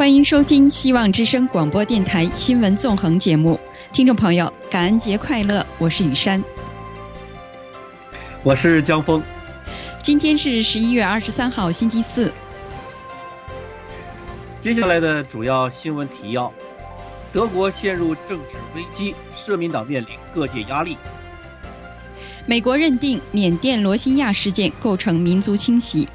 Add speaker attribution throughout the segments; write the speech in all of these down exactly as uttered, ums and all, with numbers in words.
Speaker 1: 欢迎收听希望之声广播电台新闻纵横节目。听众朋友，感恩节快乐，我是雨珊。
Speaker 2: 我是江峰。
Speaker 1: 今天是十一月二十三号星期四。
Speaker 2: 接下来的主要新闻提要：德国陷入政治危机，社民党面临各界压力。
Speaker 1: 美国认定缅甸罗兴亚事件构成民族清洗。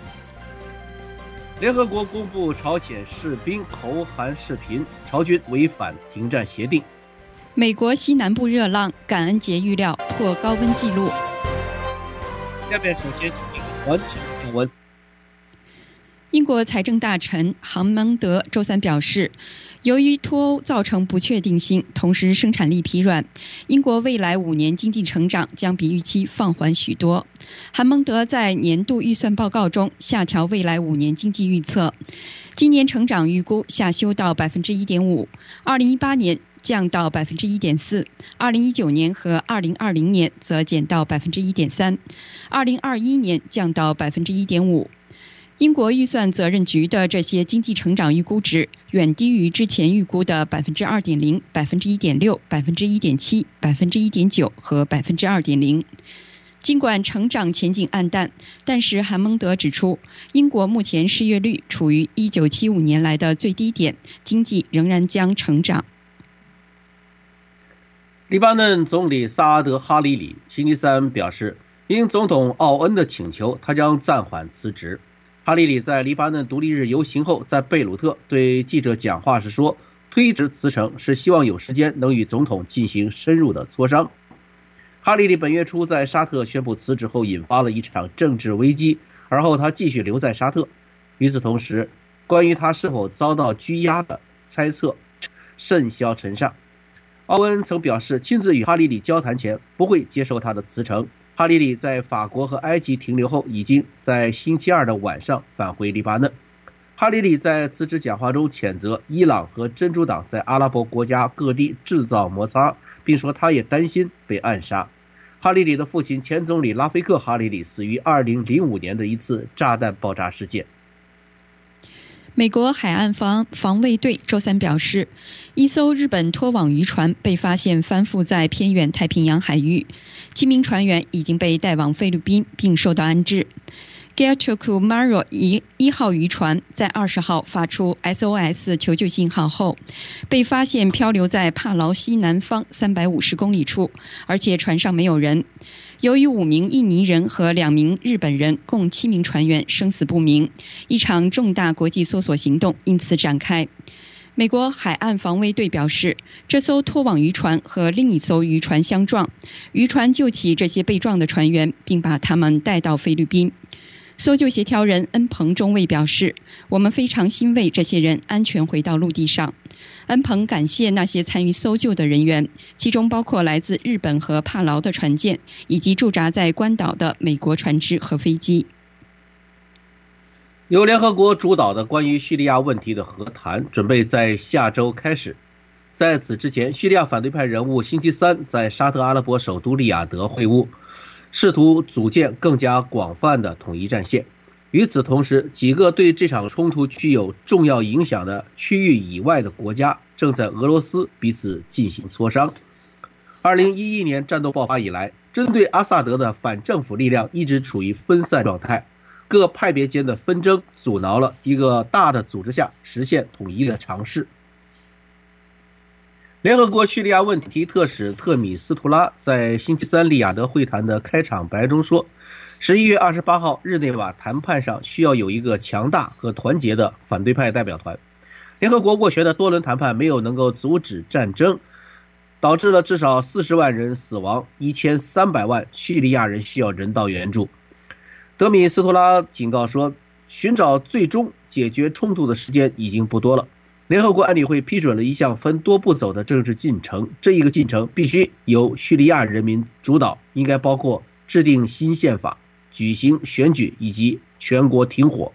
Speaker 2: 联合国公布朝鲜士兵投韩视频，朝军违反停战协定。
Speaker 1: 美国西南部热浪，感恩节预料破高温纪录。
Speaker 2: 下面首先请听环球新闻。
Speaker 1: 英国财政大臣杭蒙德周三表示，由于脱欧造成不确定性，同时生产力疲软，英国未来五年经济成长将比预期放缓许多。韩蒙德在年度预算报告中下调未来五年经济预测，今年成长预估下修到 百分之一点五， 二零一八年降到 百分之一点四， 二零一九年和二零二零年则减到 百分之一点三， 二零二一年降到 百分之一点五。英国预算责任局的这些经济成长预估值远低于之前预估的 百分之二点零、百分之一点六、百分之一点七、百分之一点九 和 百分之二点零。尽管成长前景暗淡，但是韩蒙德指出，英国目前失业率处于一九七五年来的最低点，经济仍然将成长。
Speaker 2: 黎巴嫩总理萨阿德·哈里里星期三表示，因总统奥恩的请求，他将暂缓辞职。哈里里在黎巴嫩独立日游行后，在贝鲁特对记者讲话时说，推迟辞呈是希望有时间能与总统进行深入的磋商。哈里里本月初在沙特宣布辞职后，引发了一场政治危机，而后他继续留在沙特。与此同时，关于他是否遭到拘押的猜测甚嚣尘上。奥恩曾表示，亲自与哈里里交谈前不会接受他的辞呈。哈里里在法国和埃及停留后，已经在星期二的晚上返回黎巴嫩。哈里里在辞职讲话中谴责伊朗和真主党在阿拉伯国家各地制造摩擦，并说他也担心被暗杀。哈里里的父亲前总理拉菲克·哈里里死于二零零五年的一次炸弹爆炸事件。
Speaker 1: 美国海岸防防卫队周三表示，一艘日本拖网渔船被发现翻覆在偏远太平洋海域，七名船员已经被带往菲律宾并受到安置。Gachoku Maro 一一号渔船在二十号发出 S O S 求救信号后，被发现漂流在帕劳西南方三百五十公里处，而且船上没有人。由于五名印尼人和两名日本人共七名船员生死不明，一场重大国际搜索行动因此展开。美国海岸防卫队表示，这艘拖网渔船和另一艘渔船相撞，渔船救起这些被撞的船员，并把他们带到菲律宾。搜救协调人恩彭中尉表示，我们非常欣慰这些人安全回到陆地上。恩彭感谢那些参与搜救的人员，其中包括来自日本和帕劳的船舰，以及驻扎在关岛的美国船只和飞机。
Speaker 2: 由联合国主导的关于叙利亚问题的和谈准备在下周开始。在此之前，叙利亚反对派人物星期三在沙特阿拉伯首都利雅得会晤，试图组建更加广泛的统一战线。与此同时，几个对这场冲突具有重要影响的区域以外的国家正在俄罗斯彼此进行磋商。二零一一年战斗爆发以来，针对阿萨德的反政府力量一直处于分散状态，各派别间的纷争阻挠了一个大的组织下实现统一的尝试。联合国叙利亚问题特使特米斯图拉在星期三利雅得会谈的开场白中说，十一月二十八号日内瓦谈判上需要有一个强大和团结的反对派代表团。联合国斡旋的多轮谈判没有能够阻止战争，导致了至少四十万人死亡，一千三百万叙利亚人需要人道援助。德米斯图拉警告说，寻找最终解决冲突的时间已经不多了。联合国安理会批准了一项分多步走的政治进程，这一个进程必须由叙利亚人民主导，应该包括制定新宪法、举行选举以及全国停火。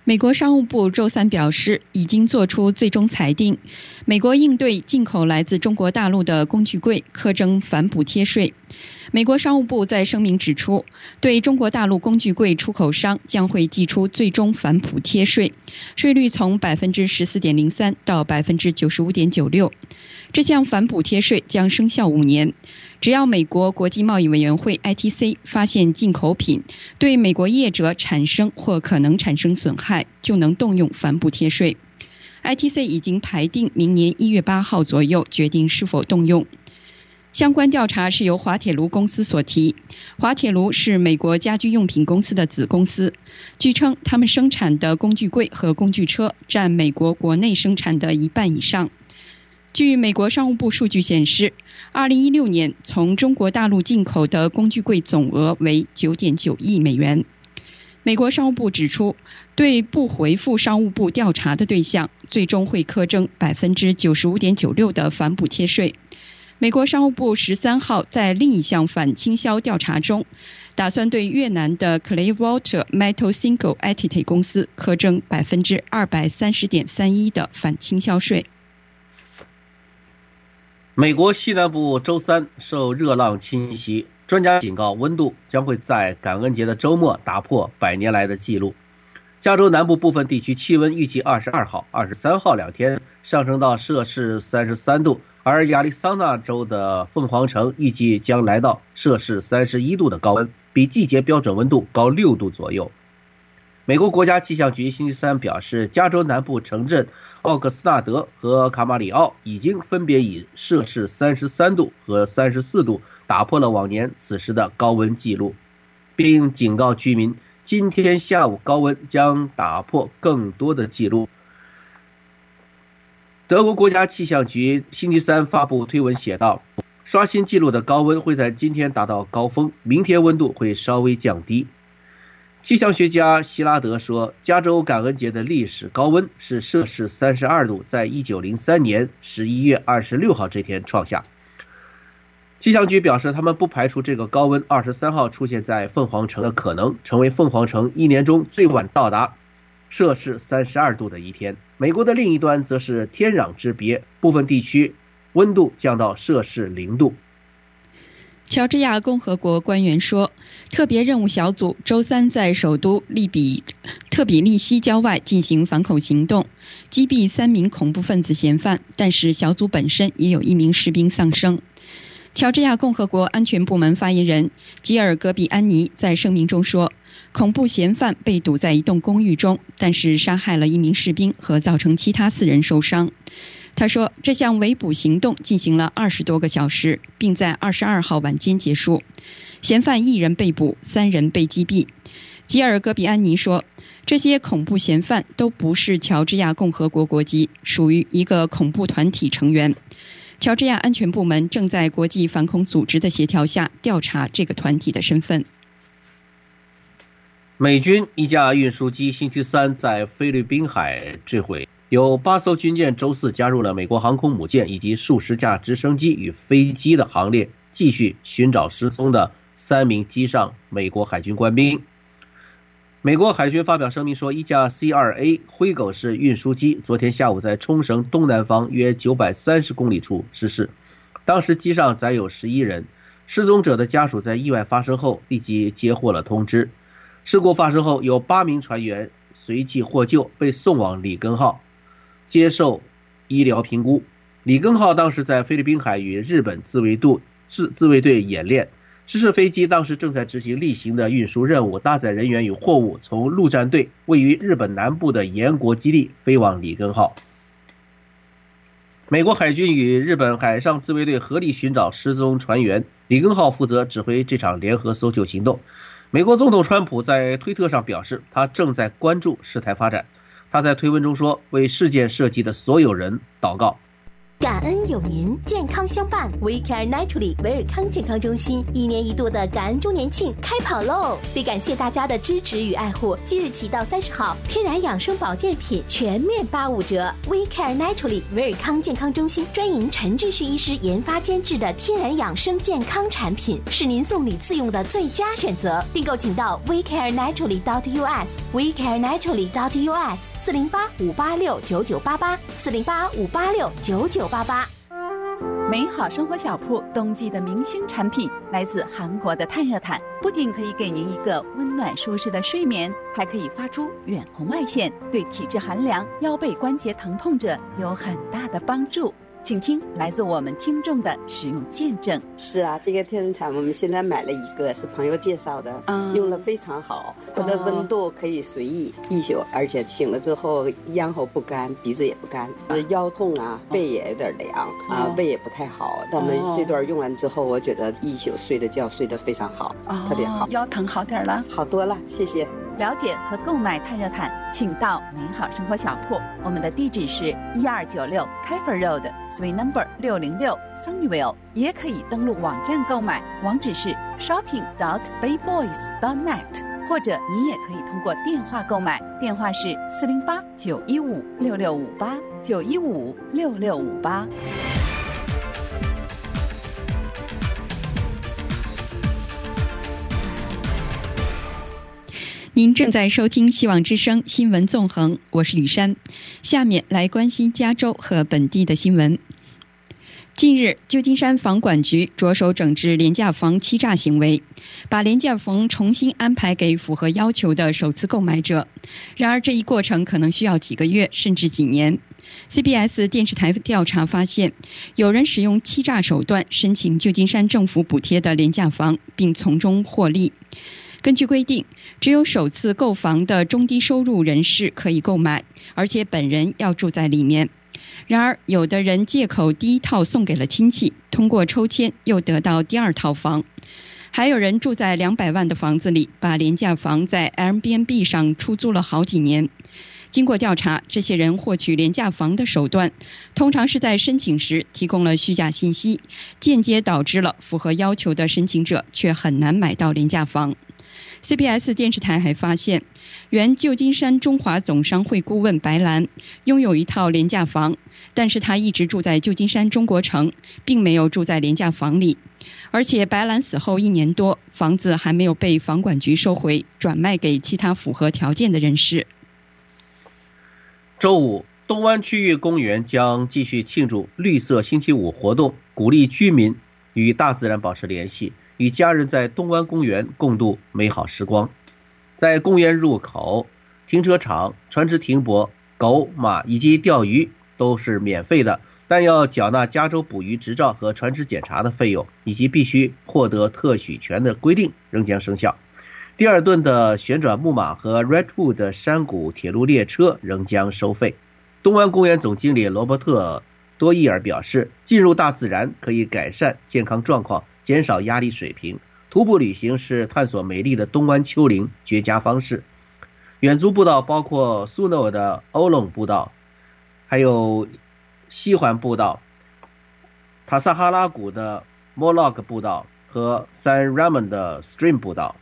Speaker 1: 美国商务部周三表示，已经作出最终裁定，美国应对进口来自中国大陆的工具柜课征反补贴税。美国商务部在声明指出，对中国大陆工具柜出口商将会计出最终反补贴税，税率从 百分之十四点零三 到 百分之九十五点九六。这项反补贴税将生效五年，只要美国国际贸易委员会 I T C 发现进口品对美国业者产生或可能产生损害，就能动用反补贴税。I T C 已经排定明年一月八号左右决定是否动用。相关调查是由滑铁卢公司所提，滑铁卢是美国家居用品公司的子公司，据称他们生产的工具柜和工具车占美国国内生产的一半以上。据美国商务部数据显示，二零一六年从中国大陆进口的工具柜总额为 九点九亿美元。美国商务部指出，对不回复商务部调查的对象，最终会课征 百分之九十五点九六 的反补贴税。美国商务部十三号在另一项反倾销调查中，打算对越南的 Clearwater Metal Single Entity 公司课征 百分之二百三十点三一 的反倾销税。
Speaker 2: 美国西南部周三受热浪侵袭，专家警告温度将会在感恩节的周末打破百年来的纪录。加州南部部分地区气温预计二十二号、二十三号两天上升到摄氏三十三度，而亚利桑那州的凤凰城预计将来到摄氏三十一度的高温，比季节标准温度高六度左右。美国国家气象局星期三表示，加州南部城镇奥克斯纳德和卡马里奥已经分别以摄氏三十三度和三十四度打破了往年此时的高温记录，并警告居民今天下午高温将打破更多的记录。德国国家气象局星期三发布推文写道，刷新记录的高温会在今天达到高峰，明天温度会稍微降低。气象学家希拉德说，加州感恩节的历史高温是摄氏三十二度，在一九零三年十一月二十六号这天创下。气象局表示，他们不排除这个高温二十三号出现在凤凰城的可能，成为凤凰城一年中最晚到达摄氏三十二度的一天。美国的另一端则是天壤之别，部分地区温度降到摄氏零度。
Speaker 1: 乔治亚共和国官员说，特别任务小组周三在首都利比特比利西郊外进行反恐行动，击毙三名恐怖分子嫌犯，但是小组本身也有一名士兵丧生。乔治亚共和国安全部门发言人吉尔戈比安尼在声明中说，恐怖嫌犯被堵在一栋公寓中，但是杀害了一名士兵和造成其他四人受伤。他说，这项围捕行动进行了二十多个小时，并在二十二号晚间结束。嫌犯一人被捕，三人被击毙。吉尔戈比安尼说，这些恐怖嫌犯都不是乔治亚共和国国籍，属于一个恐怖团体成员。乔治亚安全部门正在国际反恐组织的协调下调查这个团体的身份。
Speaker 2: 美军一架运输机星期三在菲律宾海坠毁，有八艘军舰周四加入了美国航空母舰以及数十架直升机与飞机的行列，继续寻找失踪的三名机上美国海军官兵。美国海军发表声明说，一架 C 二 A 灰狗式运输机昨天下午在冲绳东南方约九百三十公里处失事，当时机上载有十一人。失踪者的家属在意外发生后立即接获了通知。事故发生后，有八名船员随即获救，被送往里根号接受医疗评估。里根号当时在菲律宾海与日本自卫队自自卫队演练，失事飞机当时正在执行例行的运输任务，搭载人员与货物从陆战队位于日本南部的岩国基地飞往里根号。美国海军与日本海上自卫队合力寻找失踪船员，里根号负责指挥这场联合搜救行动。美国总统川普在推特上表示，他正在关注事态发展。他在推文中说，为事件涉及的所有人祷告。
Speaker 3: 感感恩有您，健康相伴。We Care Naturally 维尔康健康中心一年一度的感恩周年庆开跑喽！为感谢大家的支持与爱护，即日起到三十号，天然养生保健品全面八五折。We Care Naturally 维尔康健康中心专营陈志旭医师研发监制的天然养生健康产品，是您送礼自用的最佳选择。订购请到 We Care Naturally dot U S。We Care Naturally dot U S 四零八五八六九九八八四零八五八六九九八八。
Speaker 4: 美好生活小铺冬季的明星产品来自韩国的探热毯，不仅可以给您一个温暖舒适的睡眠，还可以发出远红外线，对体质寒凉、腰背关节疼痛者有很大的帮助。请听来自我们听众的使用见证。
Speaker 5: 是啊，这个天然毯我们现在买了一个，是朋友介绍的，嗯、用了非常好，它的温度可以随意一宿，而且醒了之后咽喉不干，鼻子也不干，啊、腰痛啊，背也有点凉、哦、啊，胃也不太好。他们这段用完之后，我觉得一宿睡的觉睡得非常好，哦、特别好，
Speaker 4: 腰疼好点了，
Speaker 5: 好多了，谢谢。
Speaker 4: 了解和购买探热毯，请到美好生活小铺。我们的地址是一二九六 Kaifer Road Suite Number 六零六 Sunnyvale， 也可以登录网站购买，网址是 shopping dot bayboys dot net， 或者你也可以通过电话购买，电话是四零八九一五六六五八九一五六六五八。
Speaker 1: 您正在收听希望之声新闻纵横，我是雨珊。下面来关心加州和本地的新闻。近日，旧金山房管局着手整治廉价房欺诈行为，把廉价房重新安排给符合要求的首次购买者。然而，这一过程可能需要几个月甚至几年。C B S 电视台调查发现，有人使用欺诈手段申请旧金山政府补贴的廉价房，并从中获利。根据规定，只有首次购房的中低收入人士可以购买，而且本人要住在里面。然而，有的人借口第一套送给了亲戚，通过抽签又得到第二套房。还有人住在两百万的房子里，把廉价房在 Airbnb 上出租了好几年。经过调查，这些人获取廉价房的手段，通常是在申请时提供了虚假信息，间接导致了符合要求的申请者却很难买到廉价房。C B S 电视台还发现，原旧金山中华总商会顾问白兰拥有一套廉价房，但是他一直住在旧金山中国城，并没有住在廉价房里。而且白兰死后一年多，房子还没有被房管局收回，转卖给其他符合条件的人士。
Speaker 2: 周五，东湾区域公园将继续庆祝绿色星期五活动，鼓励居民与大自然保持联系，与家人在东湾公园共度美好时光。在公园入口、停车场、船只停泊、狗、马以及钓鱼都是免费的，但要缴纳加州捕鱼执照和船只检查的费用，以及必须获得特许权的规定仍将生效。第二顿的旋转木马和 Redwood 的山谷铁路列车仍将收费。东湾公园总经理罗伯特多伊尔表示，进入大自然可以改善健康状况，减少压力水平。徒步旅行是探索美丽的东湾丘陵绝佳方式。远足步道包括苏诺的欧隆步道，还有西环步道、塔萨哈拉谷的 Moloch 步道和 San Ramon 的 Stream 步道。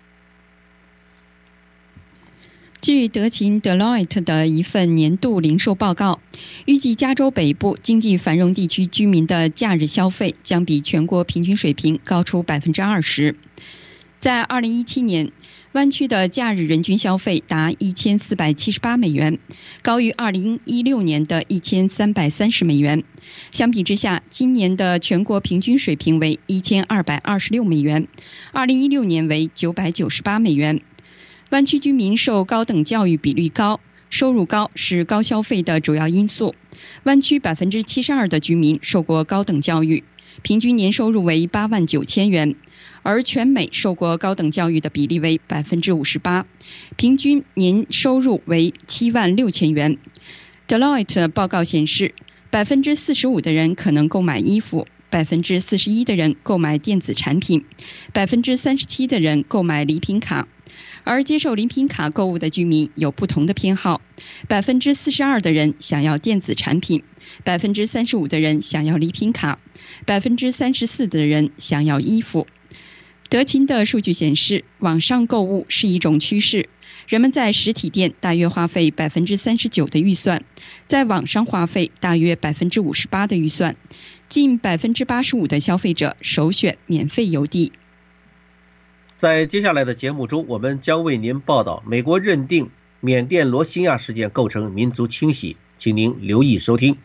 Speaker 1: 据德勤 Deloitte 的一份年度零售报告，预计加州北部经济繁荣地区居民的假日消费将比全国平均水平高出 百分之二十。 在二零一七年，湾区的假日人均消费达一千四百七十八美元，高于二零一六年的一千三百三十美元。相比之下，今年的全国平均水平为一千二百二十六美元，二零一六年为九百九十八美元。湾区居民受高等教育比率高，收入高是高消费的主要因素。湾区 百分之七十二 的居民受过高等教育，平均年收入为八万九千元，而全美受过高等教育的比例为 百分之五十八， 平均年收入为七万六千元。 Deloitte 报告显示， 百分之四十五 的人可能购买衣服， 百分之四十一 的人购买电子产品， 百分之三十七 的人购买礼品卡。而接受礼品卡购物的居民有不同的偏好， 百分之四十二 的人想要电子产品， 百分之三十五的人想要礼品卡，百分之三十四的人想要衣服。德勤的数据显示，网上购物是一种趋势，人们在实体店大约花费百分之三十九的预算，在网上花费大约百分之五十八的预算，近百分之八十五的消费者首选免费邮递。
Speaker 2: 在接下来的节目中，我们将为您报道美国认定缅甸罗兴亚事件构成民族清洗，请您留意收听。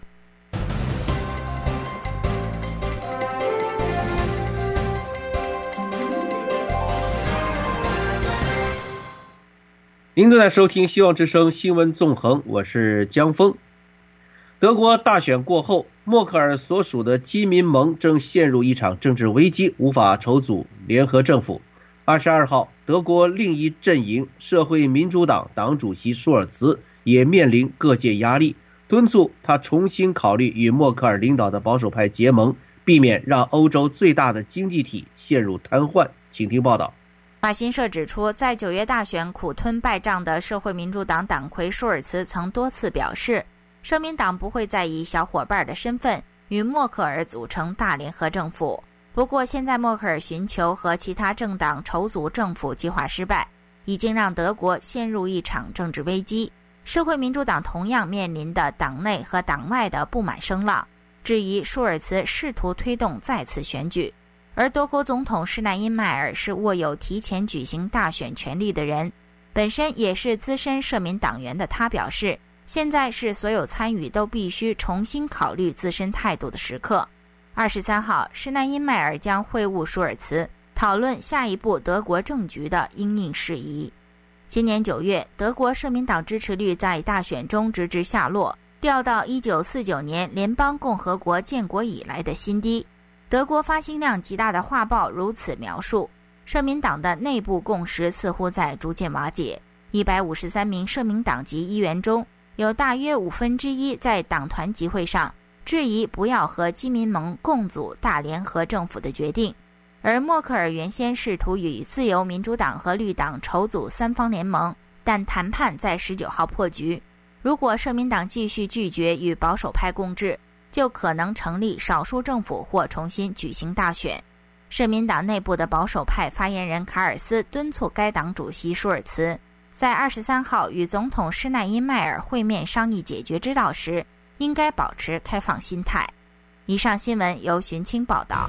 Speaker 2: 您正在收听希望之声新闻纵横，我是江峰。德国大选过后，默克尔所属的基民盟正陷入一场政治危机，无法筹组联合政府。二十二号，德国另一阵营社会民主党党主席舒尔茨也面临各界压力，敦促他重新考虑与默克尔领导的保守派结盟，避免让欧洲最大的经济体陷入瘫痪。请听报道。
Speaker 6: 法新社指出，在九月大选苦吞败仗的社会民主党党魁舒尔茨曾多次表示，社民党不会再以小伙伴的身份与默克尔组成大联合政府。不过现在默克尔寻求和其他政党筹组政府计划失败，已经让德国陷入一场政治危机。社会民主党同样面临的党内和党外的不满声浪，质疑舒尔茨试图推动再次选举。而德国总统施耐因迈尔是握有提前举行大选权利的人，本身也是资深社民党员的他表示，现在是所有参与都必须重新考虑自身态度的时刻。二十三号，施耐因迈尔将会晤舒尔茨，讨论下一步德国政局的因应事宜。今年九月，德国社民党支持率在大选中直直下落，掉到一九四九年联邦共和国建国以来的新低。德国发行量极大的画报如此描述，社民党的内部共识似乎在逐渐瓦解。一百五十三名社民党籍议员中，有大约五分之一在党团集会上质疑不要和基民盟共组大联合政府的决定。而默克尔原先试图与自由民主党和绿党筹组三方联盟，但谈判在十九号破局。如果社民党继续拒绝与保守派共治，就可能成立少数政府或重新举行大选。社民党内部的保守派发言人卡尔斯敦促该党主席舒尔茨在二十三号与总统施耐因迈尔会面商议解决之道时，应该保持开放心态。以上新闻由荀清报道。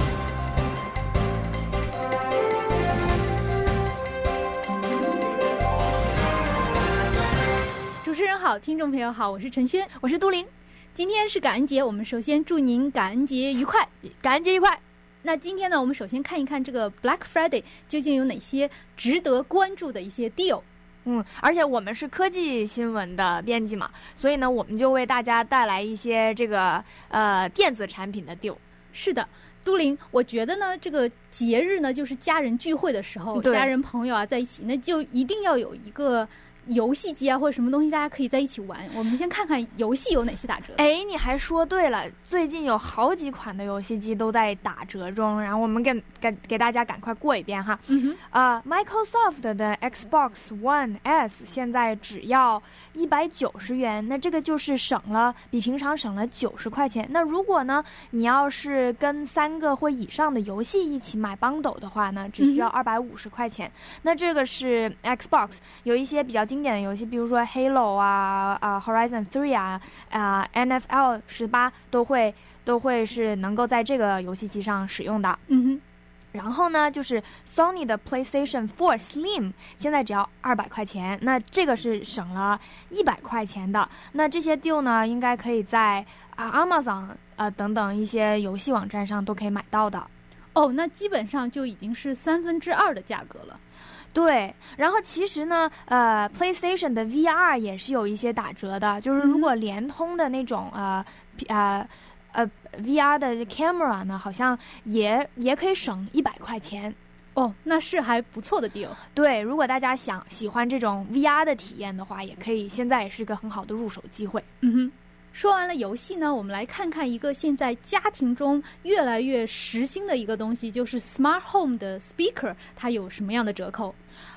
Speaker 7: 主持人好，听众朋友好，我是陈轩，我是都灵。今天是感恩节，我们首先祝您感恩节愉快，
Speaker 8: 感恩节愉快。
Speaker 7: 那今天呢，我们首先看一看这个 Black Friday 究竟有哪些值得关注的一些 deal。
Speaker 8: 嗯，而且我们是科技新闻的编辑嘛，所以呢，我们就为大家带来一些这个呃电子产品的 deal。
Speaker 7: 是的，都灵，我觉得呢，这个节日呢，就是家人聚会的时候，家人朋友啊在一起，那就一定要有一个游戏机啊，或者什么东西，大家可以在一起玩。我们先看看游戏有哪些打折。
Speaker 8: 哎，你还说对了，最近有好几款的游戏机都在打折中，然后我们给给给大家赶快过一遍哈。
Speaker 7: 嗯哼，
Speaker 8: 啊、呃、，Microsoft 的 Xbox One S 现在只要一百九十元，那这个就是省了比平常省了九十块钱。那如果呢，你要是跟三个或以上的游戏一起买 bundle 的话呢，只需要二百五十块钱。嗯、那这个是 Xbox 有一些比较经典的游戏，比如说 Halo 啊、啊 Horizon 三啊、啊 N F L 十八都会都会是能够在这个游戏机上使用的。
Speaker 7: 嗯哼。
Speaker 8: 然后呢，就是 Sony 的 PlayStation 四 Slim 现在只要二百块钱，那这个是省了一百块钱的。那这些 deal 呢，应该可以在啊 Amazon 呃等等一些游戏网站上都可以买到的。
Speaker 7: 哦，那基本上就已经是三分之二的价格了。
Speaker 8: 对，然后其实呢，呃 ，PlayStation 的 V R 也是有一些打折的，就是如果联通的那种呃呃呃 V R 的 camera 呢，好像也也可以省一百块钱。
Speaker 7: 哦，那是还不错的 deal。
Speaker 8: 对，如果大家想喜欢这种 V R 的体验的话，也可以，现在也是个很好的入手机会。
Speaker 7: 嗯哼。说完了游戏呢，我们来看看一个现在家庭中越来越时兴的一个东西，就是 Smart Home 的 Speaker， 它有什么样的折扣？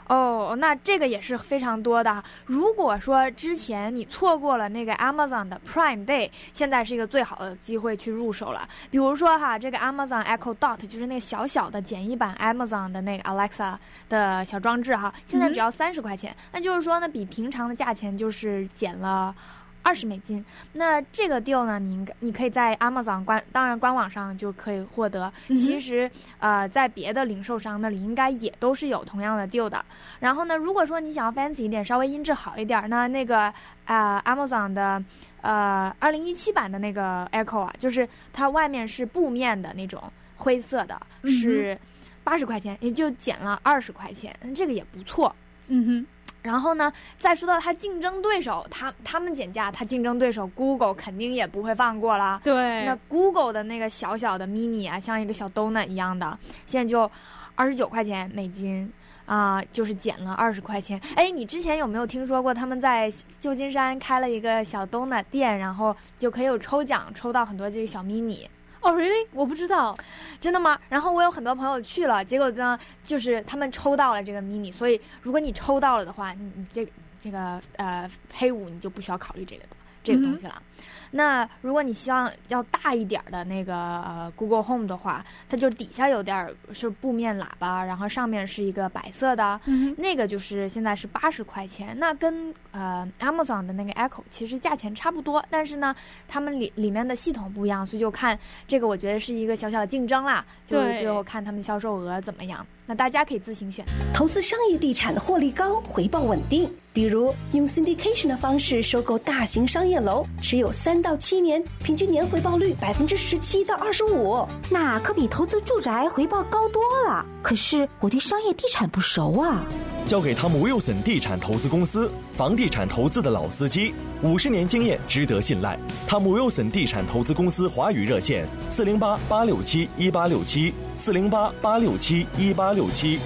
Speaker 8: 哦，那这个也是非常多的。如果说之前你错过了那个 Amazon 的 Prime Day， 现在是一个最好的机会去入手了。比如说哈，这个 Amazon Echo Dot 就是那个小小的简易版 Amazon 的那个 Alexa 的小装置哈，现在只要三十块钱，嗯、那就是说呢，比平常的价钱就是减了二十美金。那这个 deal 呢，你你可以在 Amazon 官当然官网上就可以获得。嗯、其实呃，在别的零售商那里应该也都是有同样的 deal 的。然后呢，如果说你想要 fancy 一点，稍微音质好一点，那那个啊、呃、Amazon 的呃二零一七版的那个 Echo 啊，就是它外面是布面的那种灰色的，嗯、是八十块钱，也就减了二十块钱，这个也不错。
Speaker 7: 嗯哼。
Speaker 8: 然后呢，再说到它竞争对手，他他们减价，它竞争对手 Google 肯定也不会放过了。
Speaker 7: 对，
Speaker 8: 那 Google 的那个小小的 mini 啊，像一个小 donut 一样的，现在就二十九块钱美金啊、呃，就是减了二十块钱。哎，你之前有没有听说过他们在旧金山开了一个小 donut 店，然后就可以有抽奖，抽到很多这个小 mini？
Speaker 7: 哦、oh, ，really？ 我不知道，
Speaker 8: 真的吗？然后我有很多朋友去了，结果呢，就是他们抽到了这个 mini， 所以如果你抽到了的话，你你这个这个呃黑五你就不需要考虑这个这个东西了。嗯，那如果你希望要大一点的那个呃 Google Home 的话，它就底下有点是布面喇叭，然后上面是一个白色的，嗯、那个就是现在是八十块钱。那跟呃 Amazon 的那个 Echo 其实价钱差不多，但是呢，他们里里面的系统不一样，所以就看这个，我觉得是一个小小的竞争啦，就就看他们销售额怎么样。那大家可以自行选。
Speaker 3: 投资商业地产获利高，回报稳定。比如用 syndication 的方式收购大型商业楼，持有三到七年，平均年回报率百分之十七到二十五，
Speaker 9: 那可比投资住宅回报高多了。可是我对商业地产不熟啊。
Speaker 10: 交给汤姆 Wilson 地产投资公司，房地产投资的老司机，五十年经验，值得信赖。汤姆 Wilson 地产投资公司华语热线：四零八八六七一八六七，四零八八六七一八六七。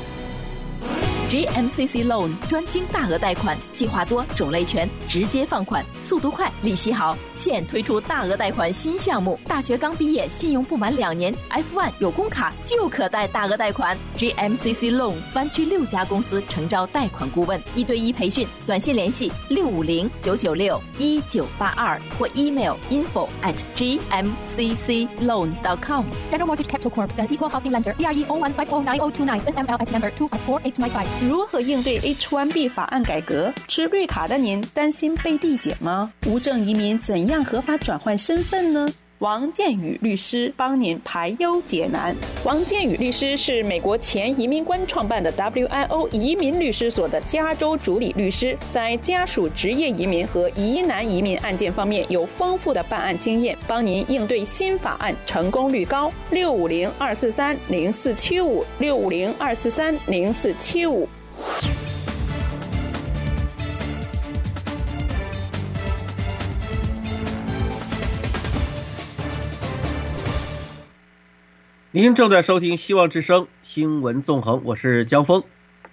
Speaker 11: G M C C Loan 专精大额贷款，计划多，种类全，直接放款，速度快，利息好。现推出大额贷款新项目，大学刚毕业，信用不满两年 ，F 一 有工卡就可贷大额贷款。G M C C Loan 湾区六家公司诚招贷款顾问，一对一培训，短信联系六五零九九六一九八二或 email info at g m c c loan dot com。
Speaker 12: General Mortgage Capital Corp. The Equal Housing Lender. B R E zero one five zero nine zero two nine. N M L S Number two five four eight nine five。
Speaker 13: 如何应对 H 一 B 法案改革？持绿卡的您担心被递减吗？无证移民怎样合法转换身份呢？王建宇律师帮您排忧解难。王建宇律师是美国前移民官创办的 W I O 移民律师所的加州主理律师，在家属职业移民和疑难移民案件方面有丰富的办案经验，帮您应对新法案成功率高。六五零二四三零四七五，六五零二四三零四七五。
Speaker 2: 您正在收听希望之声新闻纵横，我是江峰。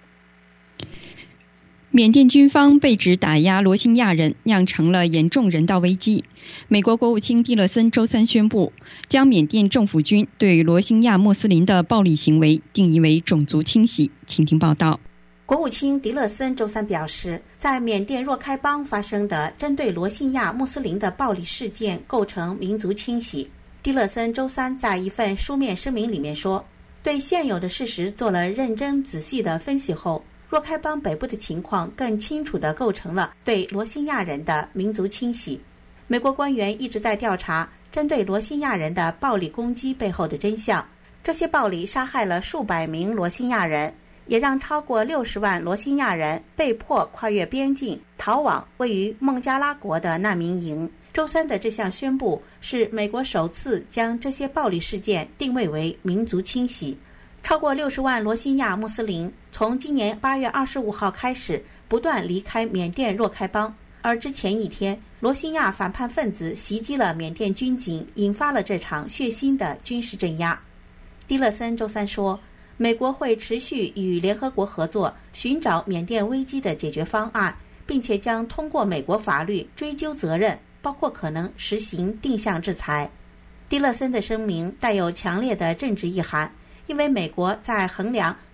Speaker 1: 缅甸军方被指打压罗兴亚人，酿成了严重人道危机。美国国务卿蒂勒森周三宣布，将缅甸政府军对罗兴亚穆斯林的暴力行为定义为种族清洗。请听报道。
Speaker 14: 国务卿迪勒森周三表示，在缅甸若开邦发生的针对罗兴亚穆斯林的暴力事件构成民族清洗。蒂勒森周三在一份书面声明里面说，对现有的事实做了认真仔细的分析后，若开邦北部的情况更清楚地构成了对罗兴亚人的民族清洗。美国官员一直在调查针对罗兴亚人的暴力攻击背后的真相，这些暴力杀害了数百名罗兴亚人，也让超过六十万罗兴亚人被迫跨越边境逃往位于孟加拉国的难民营。周三的这项宣布是美国首次将这些暴力事件定位为民族清洗。超过六十万罗兴亚穆斯林从今年八月二十五号开始不断离开缅甸若开邦，而之前一天，罗兴亚反叛分子袭击了缅甸军警，引发了这场血腥的军事镇压。蒂勒森周三说，美国会持续与联合国合作，寻找缅甸危机的解决方案，并且将通过美国法律追究责任，包括可能实行定向制裁。蒂勒森的声明带有强烈的政治意涵，因为美国在衡量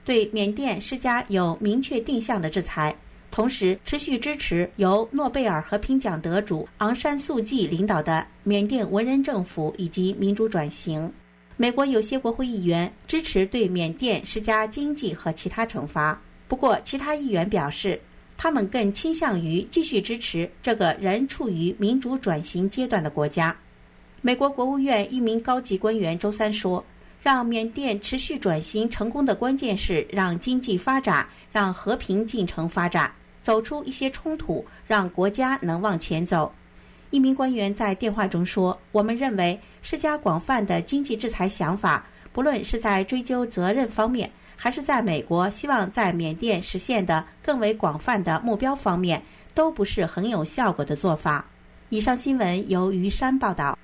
Speaker 14: 对缅甸施加有明确定向的制裁，同时持续支持由诺贝尔和平奖得主昂山素季领导的缅甸文人政府以及民主转型。美国有些国会议员支持对缅甸施加经济和其他惩罚，不过其他议员表示，他们更倾向于继续支持这个仍处于民主转型阶段的国家。美国国务院一名高级官员周三说，让缅甸持续转型成功的关键是让经济发展，让和平进程发展，走出一些冲突，让国家能往前走。一名官员在电话中说，我们认为施加广泛的经济制裁想法，不论是在追究责任方面，还是在美国希望在缅甸实现的更为广泛的目标方面，都不是很有效果的做法。以上新闻由于山报道。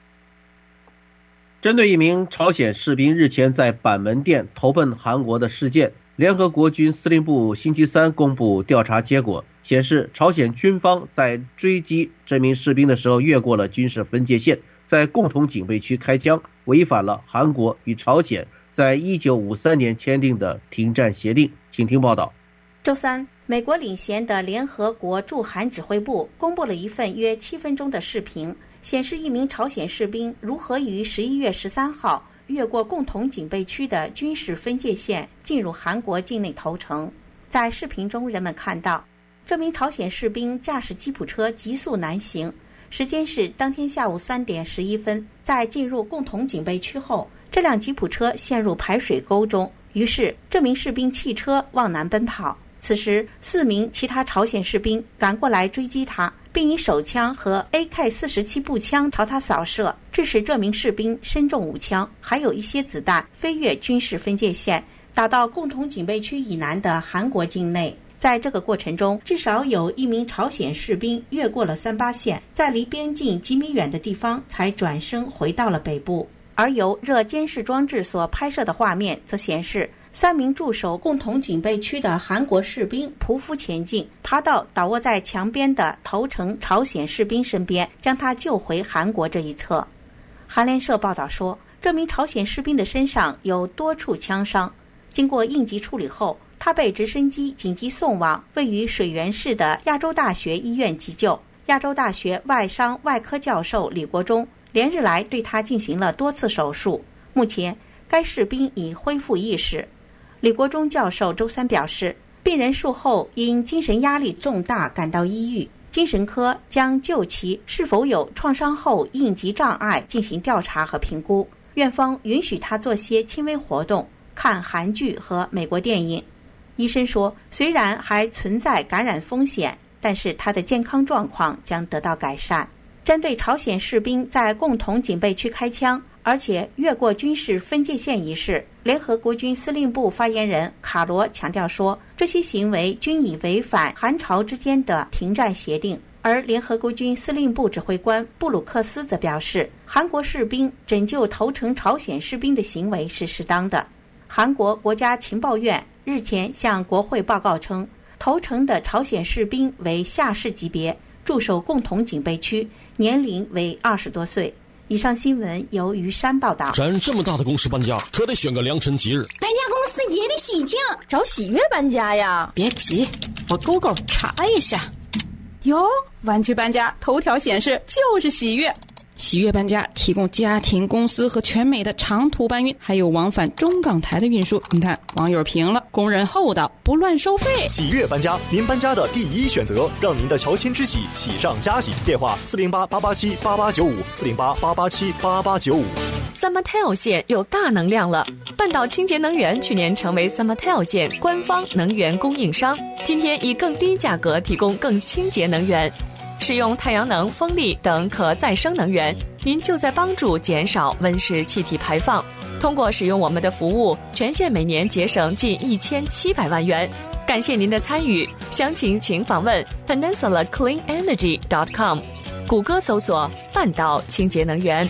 Speaker 2: 针对一名朝鲜士兵日前在板门店投奔韩国的事件，联合国军司令部星期三公布调查结果，显示朝鲜军方在追击这名士兵的时候越过了军事分界线，在共同警备区开枪，违反了韩国与朝鲜在一九五三年签订的停战协定。请听报道。
Speaker 14: 周三，美国领衔的联合国驻韩指挥部公布了一份约七分钟的视频，显示一名朝鲜士兵如何于十一月十三号越过共同警备区的军事分界线，进入韩国境内投诚。在视频中，人们看到这名朝鲜士兵驾驶吉普车急速南行，时间是当天下午三点十一分。在进入共同警备区后，这辆吉普车陷入排水沟中，于是这名士兵弃车往南奔跑。此时，四名其他朝鲜士兵赶过来追击他，并以手枪和 A K 四十七步枪朝他扫射，致使这名士兵身中五枪，还有一些子弹飞越军事分界线，打到共同警备区以南的韩国境内。在这个过程中，至少有一名朝鲜士兵越过了三八线，在离边境几米远的地方才转身回到了北部。而由热监视装置所拍摄的画面则显示，三名驻守共同警备区的韩国士兵匍匐前进，爬到倒卧在墙边的投诚朝鲜士兵身边，将他救回韩国这一侧。韩联社报道说，这名朝鲜士兵的身上有多处枪伤，经过应急处理后，他被直升机紧急送往位于水源市的亚洲大学医院急救。亚洲大学外伤外科教授李国忠连日来对他进行了多次手术，目前该士兵已恢复意识。李国忠教授周三表示，病人术后因精神压力重大感到抑郁，精神科将就其是否有创伤后应急障碍进行调查和评估。院方允许他做些轻微活动，看韩剧和美国电影。医生说，虽然还存在感染风险，但是他的健康状况将得到改善。针对朝鲜士兵在共同警备区开枪，而且越过军事分界线一事，联合国军司令部发言人卡罗强调说，这些行为均已违反韩朝之间的停战协定。而联合国军司令部指挥官布鲁克斯则表示，韩国士兵拯救投诚朝鲜士兵的行为是适当的。韩国国家情报院日前向国会报告称，投诚的朝鲜士兵为下士级别，驻守共同警备区，年龄为二十多岁。以上新闻由于山报道。
Speaker 15: 咱这么大的公司搬家，可得选个良辰吉日。
Speaker 16: 搬家公司也得喜庆，找喜悦搬家呀。
Speaker 17: 别急，我 Google 查一下。
Speaker 13: 哟，湾区搬家头条显示就是喜悦。
Speaker 17: 喜悦搬家提供家庭、公司和全美的长途搬运，还有往返中港台的运输。你看，网友评了，工人厚道，不乱收费。
Speaker 18: 喜悦搬家，您搬家的第一选择，让您的乔迁之喜喜上加喜。电话四零八八八七八八九五，四零八八八七八八九五。
Speaker 19: San Mateo 县有大能量了。半岛清洁能源去年成为 San Mateo 县官方能源供应商，今天以更低价格提供更清洁能源。使用太阳能、风力等可再生能源，您就在帮助减少温室气体排放。通过使用我们的服务，全县每年节省近一千七百万元。感谢您的参与，详情请访问 peninsula clean energy dot com， 谷歌搜索半岛清洁能源。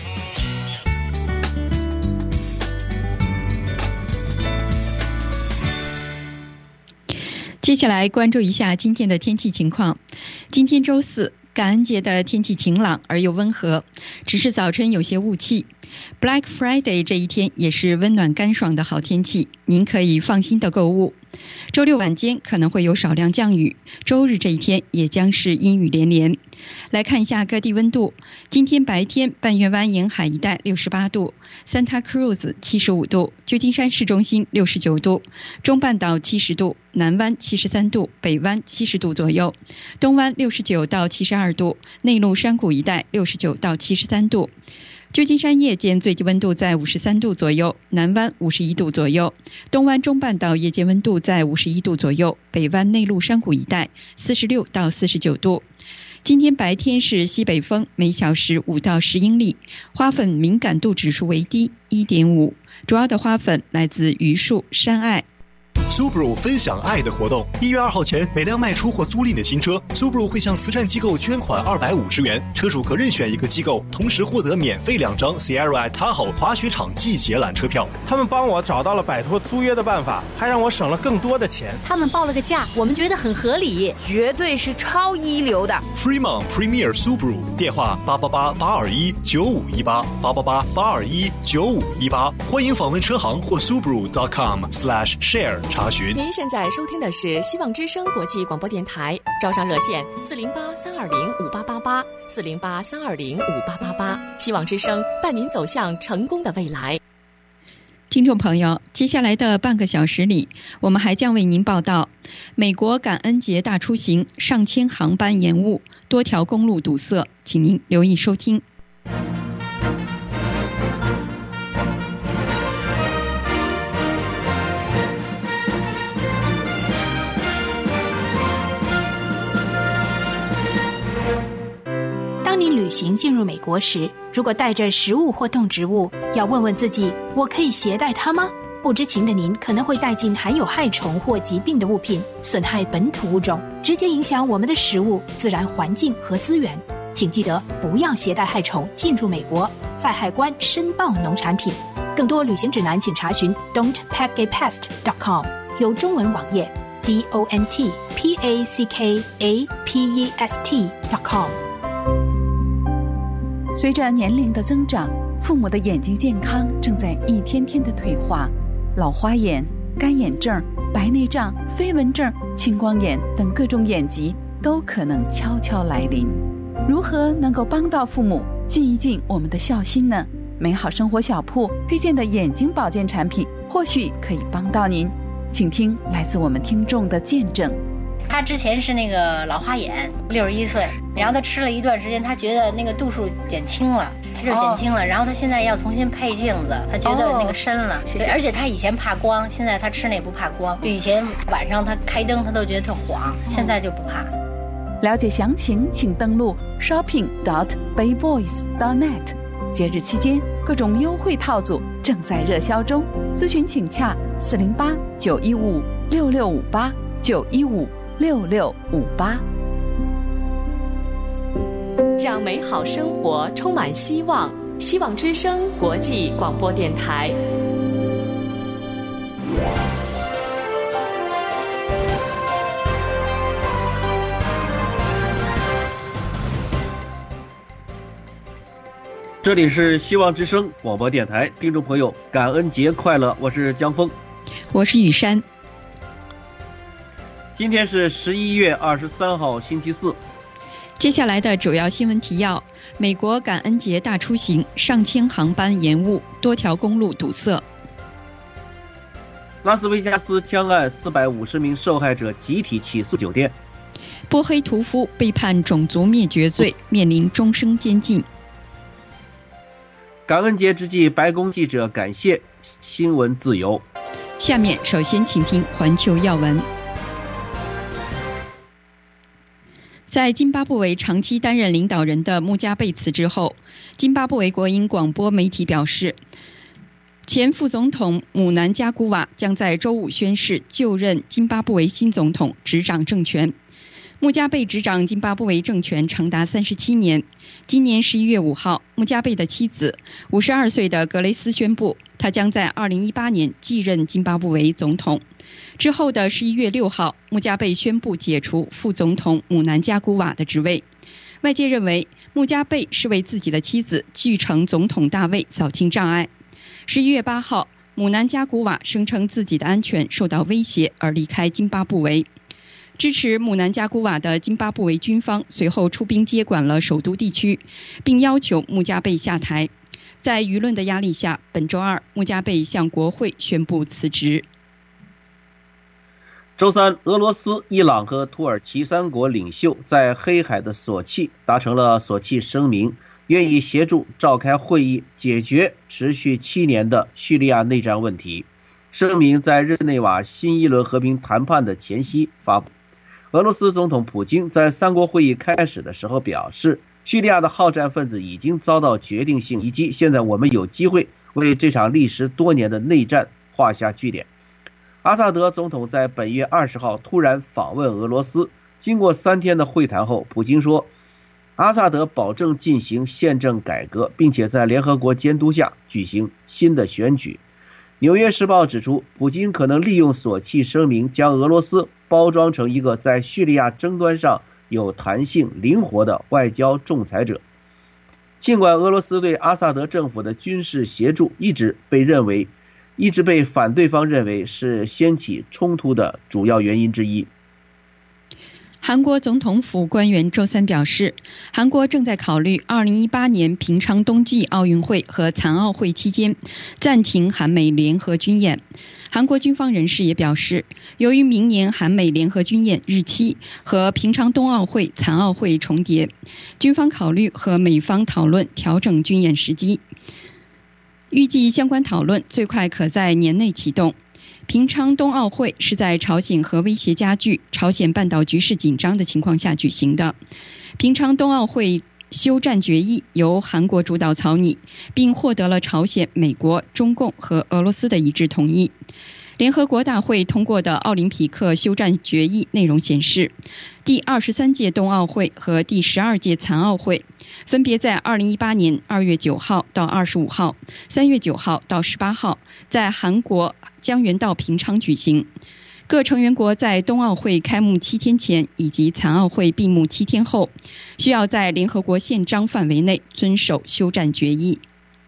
Speaker 1: 接下来关注一下今天的天气情况。今天周四， 感恩节的天气晴朗而又温和，只是早晨有些雾气。Black Friday 这一天也是温暖干爽的好天气，您可以放心的购物。周六晚间可能会有少量降雨，周日这一天也将是阴雨连连。来看一下各地温度，今天白天半月湾沿海一带六十八度， Santa Cruz 七十五度，旧金山市中心六十九度，中半岛七十度，南湾七十三度，北湾七十度左右，东湾六十九到七十二度，内陆山谷一带六十九到七十三度。旧金山夜间最低温度在五十三度左右，南湾五十一度左右，东湾中半岛夜间温度在五十一度左右，北湾内陆山谷一带四十六到四十九度。今天白天是西北风，每小时五到十英里，花粉敏感度指数为低 一点五， 主要的花粉来自榆树、山艾。
Speaker 18: Subaru 分享爱的活动，一月二号前每辆卖出或租赁的新车 ，Subaru 会向慈善机构捐款二百五十元，车主可任选一个机构，同时获得免费两张 Sierra Tahoe 滑雪场季节缆车票。
Speaker 20: 他们帮我找到了摆脱租约的办法，还让我省了更多的钱。
Speaker 21: 他们报了个价，我们觉得很合理，绝对是超一流的。
Speaker 18: Fremont Premier Subaru 电话八八八八二一九五一八八八八八二一九五一八，欢迎访问车行或 Subaru dot com slash share。查询。
Speaker 19: 您现在收听的是希望之声国际广播电台，招商热线四零八三二零五八八八四零八三二零五八八八，希望之声伴您走向成功的未来。
Speaker 1: 听众朋友，接下来的半个小时里，我们还将为您报道美国感恩节大出行，上千航班延误，多条公路堵塞，请您留意收听。
Speaker 22: 当你旅行进入美国时，如果带着食物或动植物，要问问自己，我可以携带它吗？不知情的您可能会带进含有害虫或疾病的物品，损害本土物种，直接影响我们的食物、自然环境和资源。请记得不要携带害虫进入美国，在海关申报农产品。更多旅行指南请查询 don't pack a pest dot com， 有中文网页 d o n t p a c k a p e s t dot com。
Speaker 4: 随着年龄的增长，父母的眼睛健康正在一天天的退化，老花眼、干眼症、白内障、飞蚊症、青光眼等各种眼疾都可能悄悄来临。如何能够帮到父母，尽一尽我们的孝心呢？美好生活小铺推荐的眼睛保健产品或许可以帮到您，请听来自我们听众的见证。
Speaker 23: 他之前是那个老花眼，六十一岁，然后他吃了一段时间，他觉得那个度数减轻了，他就减轻了，哦、然后他现在要重新配镜子，他觉得那个深了，哦、对，而且他以前怕光，现在他吃那不怕光，就以前晚上他开灯他都觉得特晃，现在就不怕。
Speaker 4: 了解详情请登录 shopping dot bayboys dot net。节日期间各种优惠套组正在热销中，咨询请洽四零八九一五六六五八九一五六六五八。
Speaker 19: 让美好生活充满希望，希望之声国际广播电台。
Speaker 2: 这里是希望之声广播电台，听众朋友，感恩节快乐！我是江峰，
Speaker 1: 我是雨山。
Speaker 2: 今天是十一月二十三号，星期四。
Speaker 1: 接下来的主要新闻提要：美国感恩节大出行，上千航班延误，多条公路堵塞。
Speaker 2: 拉斯维加斯枪案四百五十名受害者集体起诉酒店。
Speaker 1: 波黑屠夫被判种族灭绝罪，面临终生监禁。
Speaker 2: 感恩节之际，白宫记者感谢新闻自由。
Speaker 1: 下面首先请听环球要闻。在津巴布韦长期担任领导人的穆加贝辞职后，津巴布韦国营广播媒体表示，前副总统姆南加古瓦将在周五宣誓就任津巴布韦新总统，执掌政权。穆加贝执掌津巴布韦政权长达三十七年。今年十一月五号，穆加贝的妻子五十二岁的格雷斯宣布，他将在二零一八年继任津巴布韦总统。之后的十一月六号，穆加贝宣布解除副总统姆南加古瓦的职位。 外界认为穆加贝是为自己的妻子继承总统大位扫清障碍。十一月八号，姆南加古瓦声称自己的安全受到威胁而离开津巴布韦。支持姆南加古瓦的津巴布韦军方随后出兵接管了首都地区，并要求穆加贝下台。在舆论的压力下，本周二穆加贝向国会宣布辞职。
Speaker 2: 周三，俄罗斯、伊朗和土耳其三国领袖在黑海的索契达成了索契声明，愿意协助召开会议解决持续七年的叙利亚内战问题。声明在日内瓦新一轮和平谈判的前夕发布。俄罗斯总统普京在三国会议开始的时候表示，叙利亚的好战分子已经遭到决定性袭击，现在我们有机会为这场历时多年的内战画下句点。阿萨德总统在本月二十号突然访问俄罗斯，经过三天的会谈后，普京说，阿萨德保证进行宪政改革，并且在联合国监督下举行新的选举。纽约时报指出，普京可能利用索契声明将俄罗斯包装成一个在叙利亚争端上有弹性、灵活的外交仲裁者。尽管俄罗斯对阿萨德政府的军事协助一直被认为一直被反对方认为是掀起冲突的主要原因之一。
Speaker 1: 韩国总统府官员周三表示，韩国正在考虑二零一八年平昌冬季奥运会和残奥会期间暂停韩美联合军演。韩国军方人士也表示，由于明年韩美联合军演日期和平昌冬奥会、残奥会重叠，军方考虑和美方讨论调整军演时机。预计相关讨论最快可在年内启动。平昌冬奥会是在朝鲜核威胁加剧、朝鲜半岛局势紧张的情况下举行的。平昌冬奥会休战决议由韩国主导草拟，并获得了朝鲜、美国、中共和俄罗斯的一致同意。联合国大会通过的奥林匹克休战决议内容显示，第二十三届冬奥会和第十二届残奥会分别在二零一八年二月九号到二十五号、三月九号到十八号在韩国江原道平昌举行。各成员国在冬奥会开幕七天前以及残奥会闭幕七天后，需要在联合国宪章范围内遵守休战决议。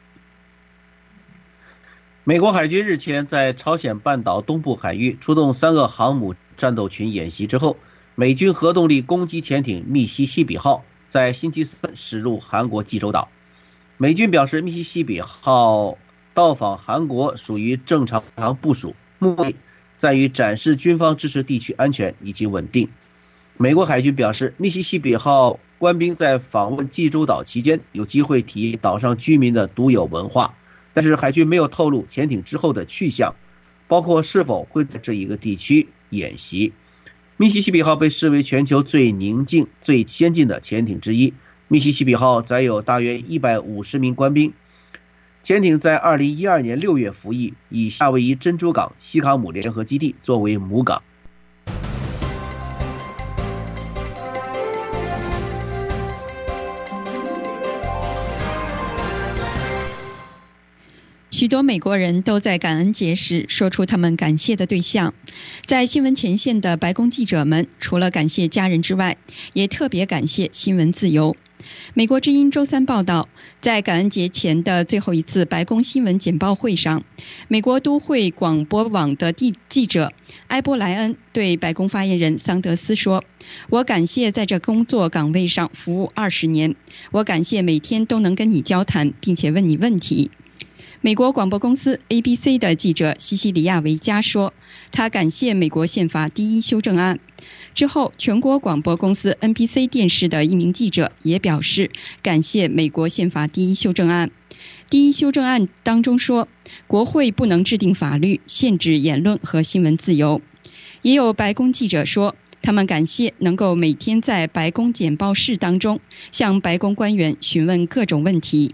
Speaker 2: 美国海军日前在朝鲜半岛东部海域出动三个航母战斗群演习之后，美军核动力攻击潜艇密西西比号在星期三驶入韩国济州岛。美军表示，密西西比号到访韩国属于正常部署，目的在于展示军方支持地区安全以及稳定。美国海军表示，密西西比号官兵在访问济州岛期间有机会体验岛上居民的独有文化，但是海军没有透露潜艇之后的去向，包括是否会在这一个地区演习。密西西比号被视为全球最宁静、最先进的潜艇之一。密西西比号载有大约一百五十名官兵。潜艇在二零一二年六月服役，以夏威夷珍珠港西卡姆联合基地作为母港。
Speaker 1: 许多美国人都在感恩节时说出他们感谢的对象。在新闻前线的白宫记者们，除了感谢家人之外，也特别感谢新闻自由。美国之音周三报道，在感恩节前的最后一次白宫新闻简报会上，美国都会广播网的记者埃波莱恩对白宫发言人桑德斯说，我感谢在这工作岗位上服务二十年，我感谢每天都能跟你交谈并且问你问题。美国广播公司 A B C 的记者西西里亚维加说，他感谢美国宪法第一修正案。之后，全国广播公司 N B C 电视的一名记者也表示感谢美国宪法第一修正案。第一修正案当中说，国会不能制定法律限制言论和新闻自由。也有白宫记者说，他们感谢能够每天在白宫简报室当中向白宫官员询问各种问题。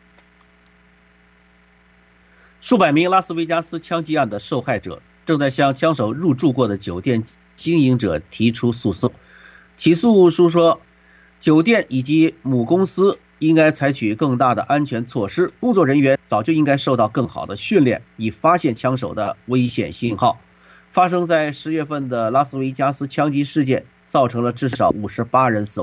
Speaker 2: 数百名拉斯维加斯枪击案的受害者正在向枪手入住过的酒店经营者提出诉讼。起诉书说，酒店以及母公司应该采取更大的安全措施，工作人员早就应该受到更好的训练，以发现枪手的危险信号。发生在十月份的拉斯维加斯枪击事件造成了至少五十八人死亡，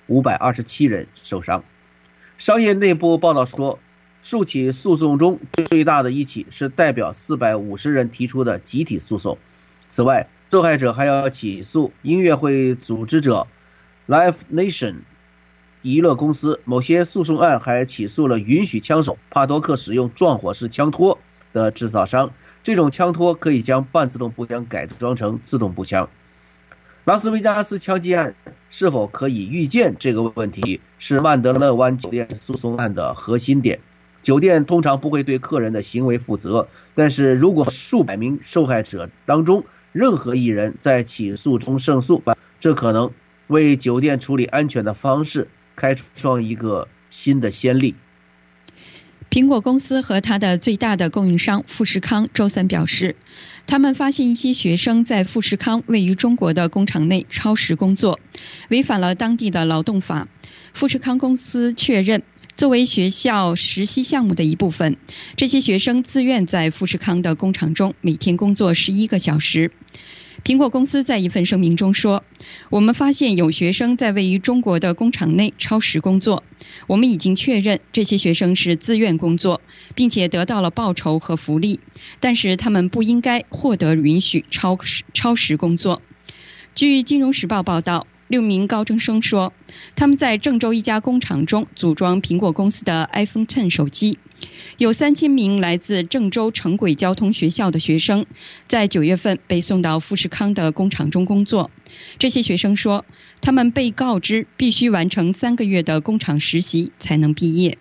Speaker 2: 五百二十七人受伤。商业内部报道说，数起诉讼中最大的一起是代表四百五十人提出的集体诉讼。此外，受害者还要起诉音乐会组织者 Live Nation 娱乐公司。某些诉讼案还起诉了允许枪手帕多克使用撞火式枪托的制造商，这种枪托可以将半自动步枪改装成自动步枪。拉斯维加斯枪击案是否可以预见这个问题，是曼德勒湾酒店诉讼案的核心点。酒店通常不会对客人的行为负责，但是如果数百名受害者当中任何一人在起诉中胜诉，这可能为酒店处理安全的方式开创一个新的先例。
Speaker 1: 苹果公司和它的最大的供应商富士康周三表示，他们发现一些学生在富士康位于中国的工厂内超时工作，违反了当地的劳动法。富士康公司确认，作为学校实习项目的一部分，这些学生自愿在富士康的工厂中每天工作十一个小时。苹果公司在一份声明中说，我们发现有学生在位于中国的工厂内超时工作，我们已经确认这些学生是自愿工作，并且得到了报酬和福利，但是他们不应该获得允许超超时工作。据金融时报报道，六名高中生说，他们在郑州一家工厂中组装苹果公司的 iPhone 十 手机。有三千名来自郑州城轨交通学校的学生在九月份被送到富士康的工厂中工作。这些学生说，他们被告知必须完成三个月的工厂实习才能毕业。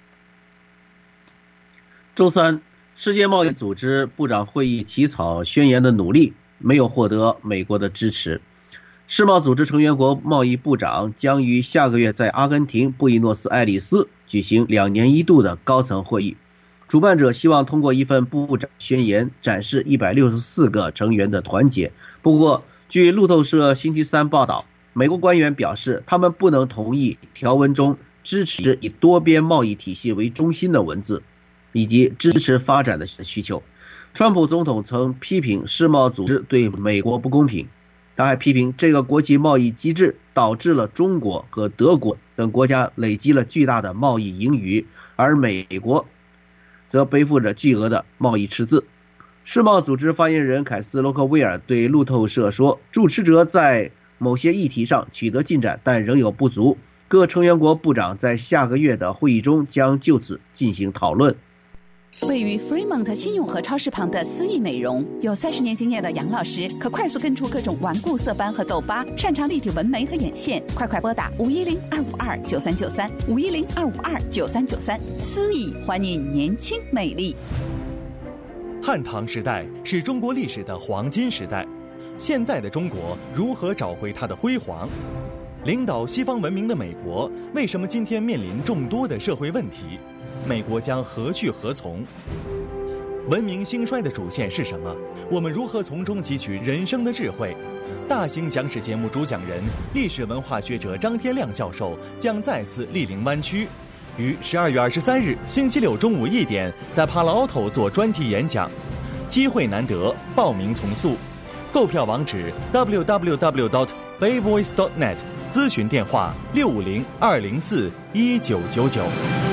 Speaker 2: 周三，世界贸易组织部长会议起草宣言的努力没有获得美国的支持。世贸组织成员国贸易部长将于下个月在阿根廷布宜诺斯艾利斯举行两年一度的高层会议。主办者希望通过一份部长宣言展示一百六十四个成员的团结。不过，据路透社星期三报道，美国官员表示他们不能同意条文中支持以多边贸易体系为中心的文字，以及支持发展的需求。川普总统曾批评世贸组织对美国不公平，他还批评这个国际贸易机制导致了中国和德国等国家累积了巨大的贸易盈余，而美国则背负着巨额的贸易赤字。世贸组织发言人凯斯·洛克威尔对路透社说，主持者在某些议题上取得进展，但仍有不足。各成员国部长在下个月的会议中将就此进行讨论。
Speaker 4: 位于 Fremont 信用和超市旁的思逸美容，有三十年经验的杨老师可快速根除各种顽固色斑和痘疤，擅长立体纹眉和眼线。快快拨打五一零二五二九三九三五一零二五二九三九三，思逸欢迎年轻美丽。
Speaker 10: 汉唐时代是中国历史的黄金时代，现在的中国如何找回它的辉煌？领导西方文明的美国为什么今天面临众多的社会问题？美国将何去何从？文明兴衰的主线是什么？我们如何从中汲取人生的智慧？大型讲史节目主讲人、历史文化学者张天亮教授将再次莅临湾区，于十二月二十三日星期六中午一点在帕劳奥头做专题演讲。机会难得，报名从速。购票网址 double-u double-u double-u dot bay voice dot net， 咨询电话六五零二零四一九九九。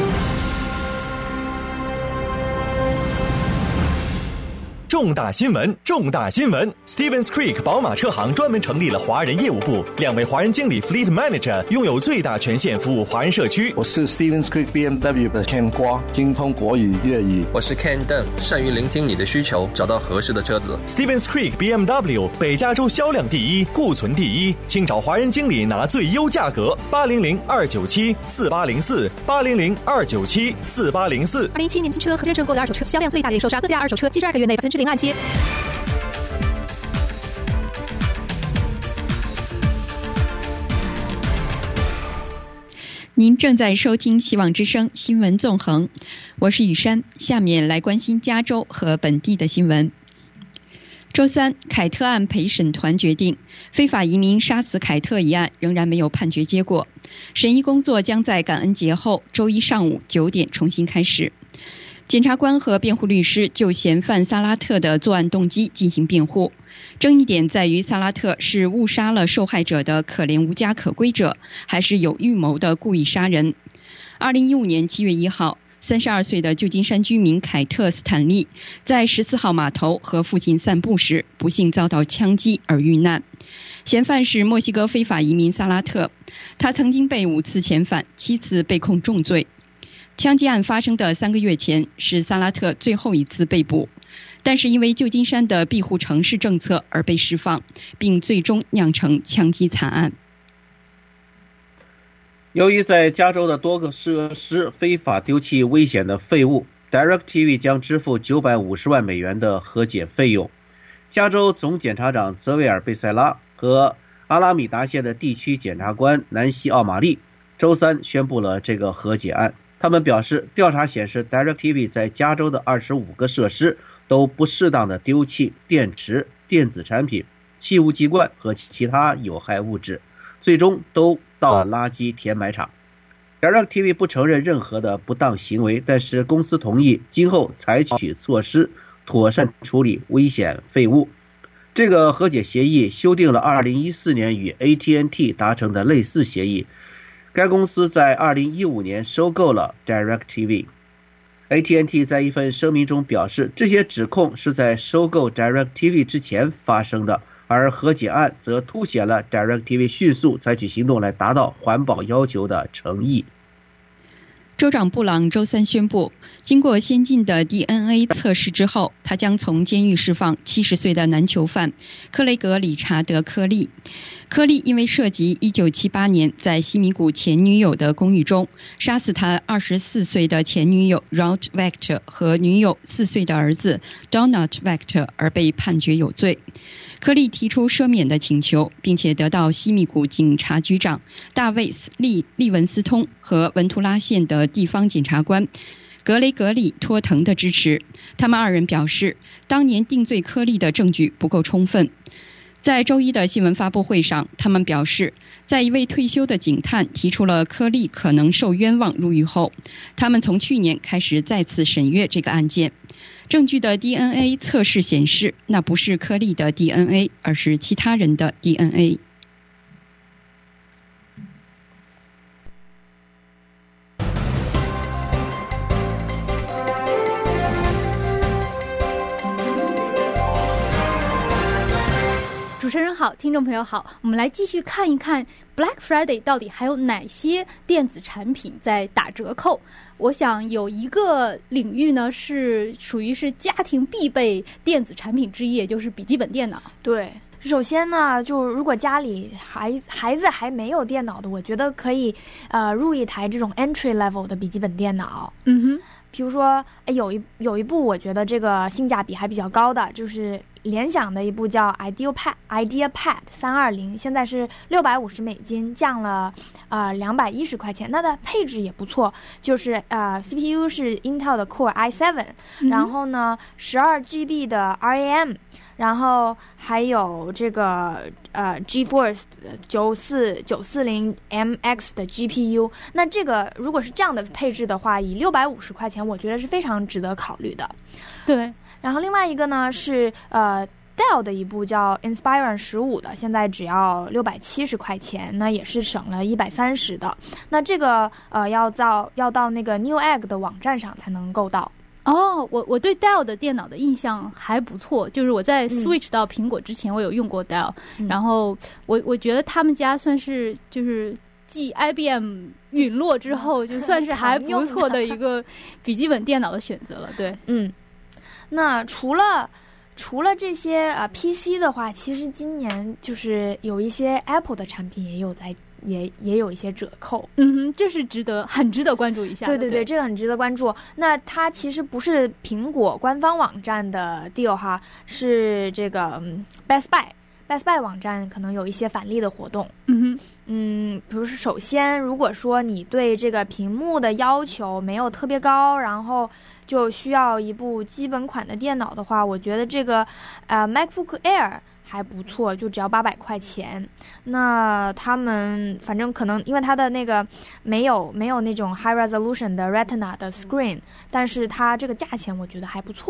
Speaker 10: 重大新闻！重大新闻 ！Stevens Creek 宝马车行专门成立了华人业务部，两位华人经理 Fleet Manager 拥有最大权限服务华人社区。
Speaker 5: 我是 Stevens Creek B M W 的 Ken 瓜，精通国语、粤语。
Speaker 6: 我是 Ken Deng， 善于聆听你的需求，找到合适的车子。
Speaker 10: Stevens Creek B M W 北加州销量第一，库存第一，请找华人经理拿最优价格。八零零二九七四八零四，八零零二九七四八零四。
Speaker 12: 二零一七年新车和认证购的二手车销量最大的首杀，各家二手车七十二个月内百分之零按揭。
Speaker 1: 您正在收听希望之声新闻纵横，我是雨珊，下面来关心加州和本地的新闻。周三，凯特案陪审团决定，非法移民杀死凯特一案仍然没有判决结果，审议工作将在感恩节后周一上午九点重新开始。检察官和辩护律师就嫌犯萨拉特的作案动机进行辩护。 争议点在于萨拉特是误杀了受害者的可怜无家可归者，还是有预谋的故意杀人。二零一五年七月一号，三十二岁的旧金山居民凯特·斯坦利在十四号码头和附近散步时，不幸遭到枪击而遇难。嫌犯是墨西哥非法移民萨拉特，他曾经被五次遣返，七次被控重罪。枪击案发生的三个月前，是萨拉特最后一次被捕，但是因为旧金山的庇护城市政策而被释放，并最终酿成枪击惨案。
Speaker 2: 由于在加州的多个设施非法丢弃危险的废物， DirecTV 将支付九百五十万美元的和解费用。加州总检察长泽维尔·贝塞拉和阿拉米达县的地区检察官南希·奥马利周三宣布了这个和解案。他们表示，调查显示 DirecTV 在加州的二十五个设施都不适当的丢弃电池、电子产品、气雾剂罐和其他有害物质，最终都到了垃圾填埋场。DirecTV 不承认任何的不当行为，但是公司同意今后采取措施妥善处理危险废物。这个和解协议修订了二零一四年与 A T and T 达成的类似协议。该公司在二零一五年收购了 DirecTV。A T and T 在一份声明中表示，这些指控是在收购 DirecTV 之前发生的，而和解案则凸显了 DirecTV 迅速采取行动来达到环保要求的诚意。
Speaker 1: 州长布朗周三宣布，经过先进的 D N A 测试之后，他将从监狱释放七十岁的男囚犯克雷格·理查德·科利。科利因为涉及一九七八年在西米谷前女友的公寓中杀死他二十四岁的前女友 Ruth Vector 和女友四岁的儿子 Donald Vector 而被判决有罪。科利提出赦免的请求，并且得到西米谷警察局长大卫·利利文斯通和文图拉县的地方检察官格雷格里·托腾的支持。他们二人表示，当年定罪科利的证据不够充分。在周一的新闻发布会上，他们表示，在一位退休的警探提出了科利可能受冤枉入狱后，他们从去年开始再次审阅这个案件。证据的 D N A 测试显示，那不是科利的 D N A， 而是其他人的 D N A。
Speaker 3: 主持人好，听众朋友好，我们来继续看一看 Black Friday 到底还有哪些电子产品在打折扣。我想有一个领域呢是属于是家庭必备电子产品之一，也就是笔记本电脑。
Speaker 7: 对，首先呢，就如果家里孩孩子还没有电脑的，我觉得可以呃入一台这种 entry level 的笔记本电脑。
Speaker 3: 嗯哼，
Speaker 7: 比如说，哎，有一有一部我觉得这个性价比还比较高的，就是联想的一部叫 IdeaPad IdeaPad 三二零，现在是六百五十美金，降了呃两百一十块钱。它的配置也不错，就是呃 C P U 是 Intel 的 Core i 七，
Speaker 3: 嗯、
Speaker 7: 然后呢十二 G B 的 R A M， 然后还有这个呃 GeForce 九四九四零 M X 的 G P U。那这个如果是这样的配置的话，以六百五十块钱，我觉得是非常值得考虑的。
Speaker 3: 对。
Speaker 7: 然后另外一个呢是呃 Dell 的一部叫 Inspiron 十五的，现在只要六百七十块钱，那也是省了一百三十的。那这个呃要到要到那个 Newegg 的网站上才能购到。
Speaker 3: 哦，我我对 Dell 的电脑的印象还不错，就是我在 switch 到苹果之前，我有用过 Dell，、嗯、然后我我觉得他们家算是就是继 I B M 陨落之后，就算是还不错的一个笔记本电脑的选择了。对，
Speaker 7: 嗯。那除了除了这些呃 P C 的话，其实今年就是有一些 Apple 的产品也有在也也有一些折扣。
Speaker 3: 嗯哼，这是值得很值得关注一下的。
Speaker 7: 对对对，这个很值得关注。那它其实不是苹果官方网站的 deal 哈，是这个、嗯、Best Buy Best Buy 网站可能有一些返利的活动。
Speaker 3: 嗯哼，
Speaker 7: 嗯，比如说首先，如果说你对这个屏幕的要求没有特别高，然后就需要一部基本款的电脑的话，我觉得这个呃 MacBook Air 还不错，就只要八百块钱。那他们反正可能因为它的那个没有没有那种 high resolution 的 Retina 的 screen， 但是它这个价钱我觉得还不错。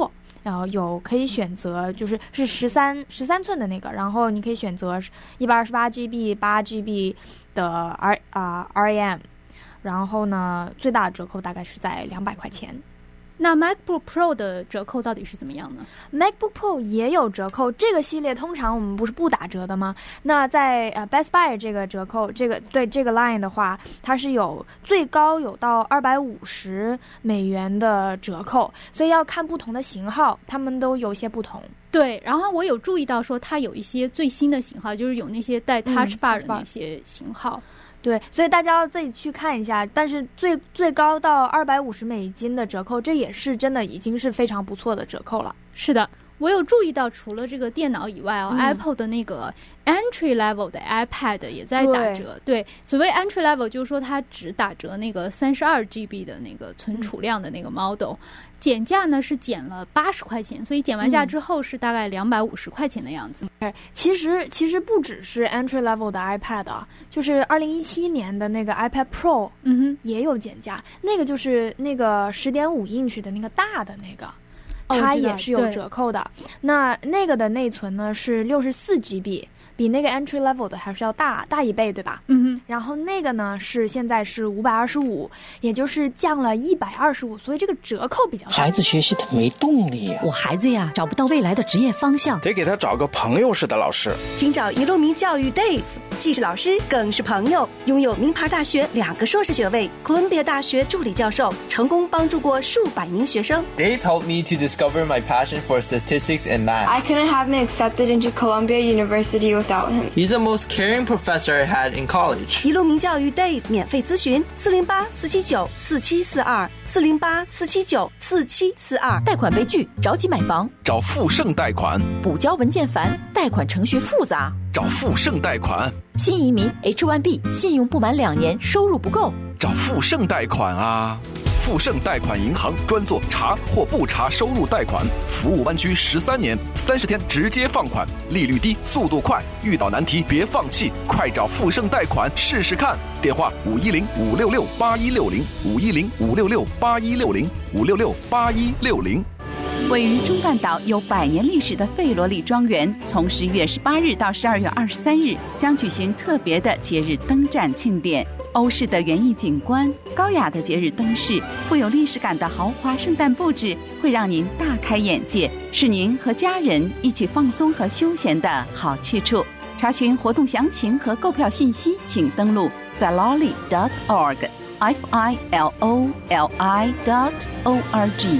Speaker 7: 然后有可以选择就是是十三十三寸的那个，然后你可以选择一百二十八 G B、八 G B 的 R 啊、呃、R A M， 然后呢最大的折扣大概是在两百块钱。
Speaker 3: 那 MacBook Pro 的折扣到底是怎么样呢？
Speaker 7: MacBook Pro 也有折扣，这个系列通常我们不是不打折的吗？那在呃 Best Buy 这个折扣，这个对这个 line 的话，它是有最高有到二百五十美元的折扣，所以要看不同的型号，它们都有些不同。
Speaker 3: 对，然后我有注意到说它有一些最新的型号，就是有那些带 Touch Bar 的那些型号。嗯
Speaker 7: 对，所以大家要自己去看一下，但是最最高到二百五十美金的折扣，这也是真的已经是非常不错的折扣了。
Speaker 3: 是的，我有注意到，除了这个电脑以外哦、嗯、，Apple 的那个 entry level 的 iPad 也在打折。对，对所谓 entry level 就是说它只打折那个三十二 G B 的那个存储量的那个 model，、嗯、减价呢是减了八十块钱，所以减完价之后是大概两百五十块钱的样子。
Speaker 7: 嗯、其实其实不只是 entry level 的 iPad 啊，就是二零一七年的那个 iPad Pro，
Speaker 3: 嗯哼，
Speaker 7: 也有减价，那个就是那个十点五英尺的那个大的那个。它也是有折扣的，哦、那那个的内存呢是六十四 G B， 比那个 entry level 的还是要大大一倍，对吧？
Speaker 3: 嗯哼。
Speaker 7: 然后那个呢是现在是五百二十五，也就是降了一百二十五，所以这个折扣比较大。
Speaker 8: 孩子学习他没动力呀、啊，
Speaker 9: 我孩子呀找不到未来的职业方向，
Speaker 11: 得给他找个朋友式的老师。
Speaker 24: 请找一路明教育 Dave， 既是老师更是朋友，拥有名牌大学两个硕士学位，哥伦比亚大学助理教授，成功帮助过数百名学生。
Speaker 25: Dave helped me to discover my passion for statistics and math.
Speaker 26: I couldn't have been accepted into Columbia University without him.
Speaker 25: He's the most caring professor I had in college.
Speaker 24: 一路明教育 Dave 免费咨询四零八四七九四七四二四零八四七九四七四二。
Speaker 9: 贷款被拒，着急买房，
Speaker 27: 找富盛贷款。
Speaker 9: 补交文件繁，贷款程序复杂，
Speaker 27: 找富盛贷款。
Speaker 9: 新移民 H 一 B， 信用不满两年，收入不够，
Speaker 27: 找富盛贷款啊。富盛贷款银行专做查或不查收入贷款，服务湾区十三年，三十天直接放款，利率低，速度快，遇到难题别放弃，快找富盛贷款试试看。电话五一零五六六八一六零五一零五六六八一六零五六六八一六零。
Speaker 4: 位于中半岛有百年历史的费罗里庄园，从十一月十八日到十二月二十三日将举行特别的节日灯展庆典。欧式的园艺景观，高雅的节日灯饰，富有历史感的豪华圣诞布置，会让您大开眼界，是您和家人一起放松和休闲的好去处。查询活动详情和购票信息，请登录 filoli dot org f i l o l i dot o r g。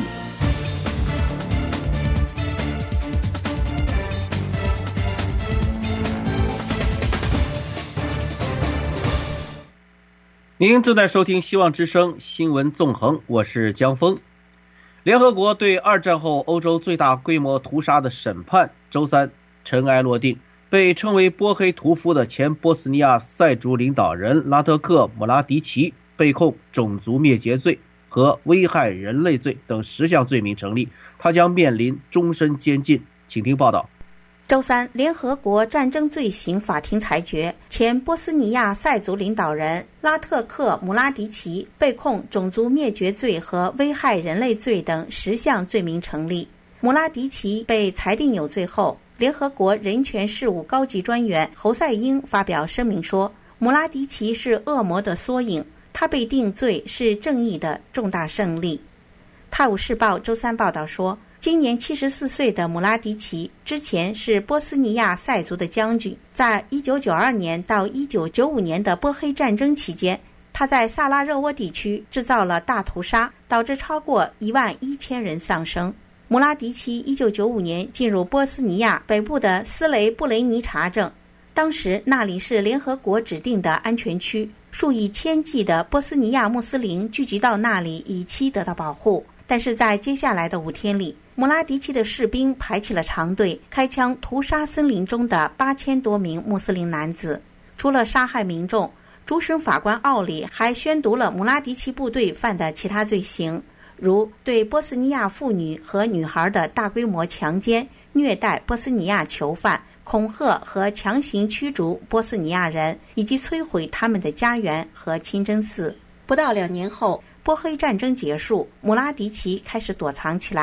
Speaker 2: 您正在收听希望之声新闻纵横，我是江峰。联合国对二战后欧洲最大规模屠杀的审判周三尘埃落定，被称为波黑屠夫的前波斯尼亚塞族领导人拉特克·姆拉迪奇被控种族灭绝罪和危害人类罪等十项罪名成立，他将面临终身监禁。请听报道。
Speaker 14: 周三，联合国战争罪行法庭裁决，前波斯尼亚塞族领导人拉特克·姆拉迪奇被控种族灭绝罪和危害人类罪等十项罪名成立。姆拉迪奇被裁定有罪后，联合国人权事务高级专员侯赛因发表声明说，姆拉迪奇是恶魔的缩影，他被定罪是正义的重大胜利。泰晤士报周三报道说，今年七十四岁的姆拉迪奇之前是波斯尼亚塞族的将军，在一九九二年到一九九五年的波黑战争期间，他在萨拉热窝地区制造了大屠杀，导致超过一万一千人丧生。姆拉迪奇一九九五年进入波斯尼亚北部的斯雷布雷尼查镇，当时那里是联合国指定的安全区，数以千计的波斯尼亚穆斯林聚集到那里以期得到保护。但是在接下来的五天里，姆拉迪奇的士兵排起了长队，开枪屠杀森林中的八千多名穆斯林男子。除了杀害民众，主审法官奥里还宣读了姆拉迪奇部队犯的其他罪行，如对波斯尼亚妇女和女孩的大规模强奸、虐待波斯尼亚囚犯、恐吓和强行驱逐波斯尼亚人，以及摧毁他们的家园和清真寺。不到两年后，波黑战争结束，姆拉迪奇开始躲藏起来。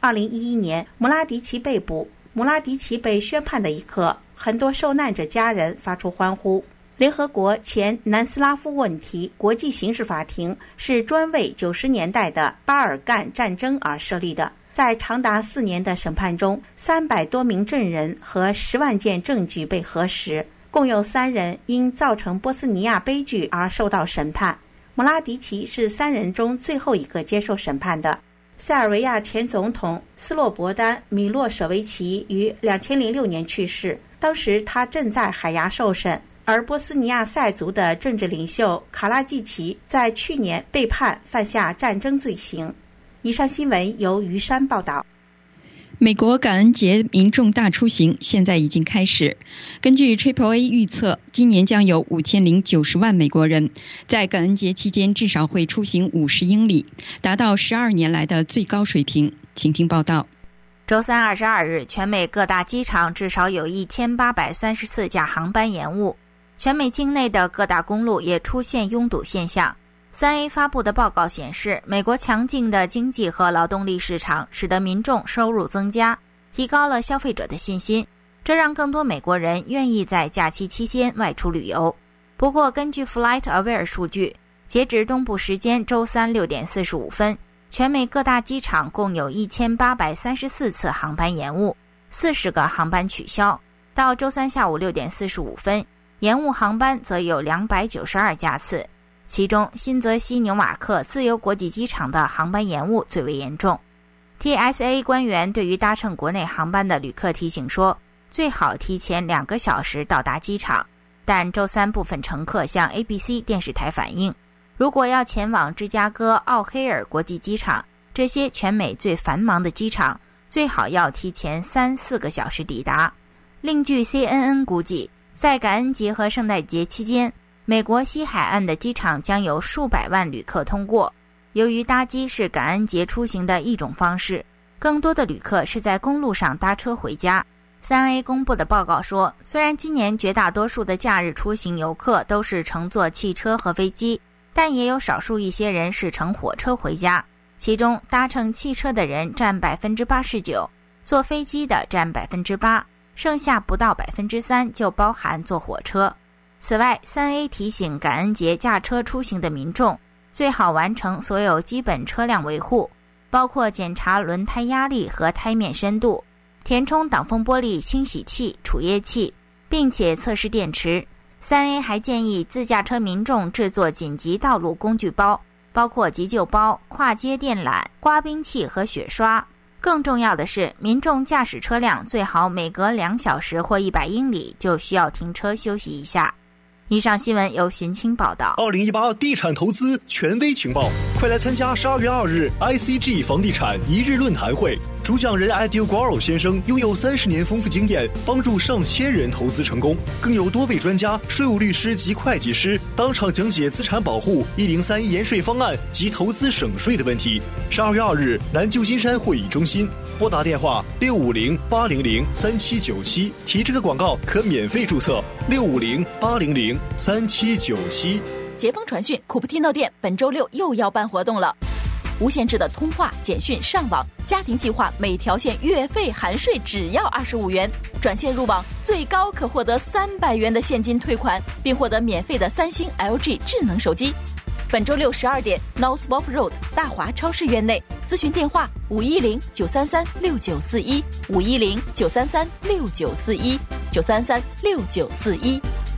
Speaker 14: 二零一一年，穆拉迪奇被捕，穆拉迪奇被宣判的一刻，很多受难者家人发出欢呼。联合国前南斯拉夫问题国际刑事法庭是专为九十年代的巴尔干战争而设立的。在长达四年的审判中，三百多名证人和十万件证据被核实，共有三人因造成波斯尼亚悲剧而受到审判。穆拉迪奇是三人中最后一个接受审判的。塞尔维亚前总统斯洛伯丹·米洛舍维奇于两千零六年去世，当时他正在海牙受审。而波斯尼亚塞族的政治领袖卡拉季奇在去年被判犯下战争罪行。以上新闻由于山报道。
Speaker 1: 美国感恩节民众大出行现在已经开始。根据 Triple A 预测，今年将有五千零九十万美国人在感恩节期间至少会出行五十英里，达到十二年来的最高水平。请听报道。
Speaker 13: 周三二十二日，全美各大机场至少有一千八百三十四架航班延误。全美境内的各大公路也出现拥堵现象。三 A 发布的报告显示，美国强劲的经济和劳动力市场使得民众收入增加，提高了消费者的信心，这让更多美国人愿意在假期期间外出旅游。不过，根据 FlightAware 数据，截止东部时间周三六点四十五分，全美各大机场共有一千八百三十四次航班延误，四十个航班取消。到周三下午六点四十五分，延误航班则有两百九十二架次，其中新泽西纽瓦克自由国际机场的航班延误最为严重。 T S A 官员对于搭乘国内航班的旅客提醒说，最好提前两个小时到达机场，但周三部分乘客向 A B C 电视台反映，如果要前往芝加哥奥黑尔国际机场，这些全美最繁忙的机场，最好要提前三四个小时抵达。另据 C N N 估计，在感恩节和圣诞节期间，美国西海岸的机场将有数百万旅客通过。由于搭机是感恩节出行的一种方式，更多的旅客是在公路上搭车回家。三 A 公布的报告说，虽然今年绝大多数的假日出行游客都是乘坐汽车和飞机，但也有少数一些人是乘火车回家，其中搭乘汽车的人占 百分之八十九， 坐飞机的占 百分之八，剩下不到 百分之三 就包含坐火车。此外， 三 A 提醒感恩节驾车出行的民众，最好完成所有基本车辆维护，包括检查轮胎压力和胎面深度，填充挡风玻璃清洗器、储液器，并且测试电池。三 A 还建议自驾车民众制作紧急道路工具包，包括急救包、跨街电缆、刮冰器和雪刷。更重要的是，民众驾驶车辆最好每隔两小时或一百英里就需要停车休息一下。以上新闻由荀清报道。
Speaker 15: 二零一八地产投资权威情报，快来参加十二月二日 I C G 房地产一日论坛会。主讲人 Edu Guaro 先生拥有三十年丰富经验，帮助上千人投资成功，更有多位专家、税务律师及会计师当场讲解资产保护、一零三一延税方案及投资省税的问题。十二月二日，南旧金山会议中心，拨打电话六五零八零零三七九七，提这个广告可免费注册。六五零八零零三七九七。
Speaker 9: 捷峰传讯库布蒂诺店本周六又要办活动了。无限制的通话、简讯、上网，家庭计划每条线月费含税只要二十五元，转线入网最高可获得三百元的现金退款，并获得免费的三星 L G 智能手机。本周六十二点 North Wolf Road 大华超市院内，咨询电话五一零九三三六九四一五一零九三三六九四一九三三六九四一。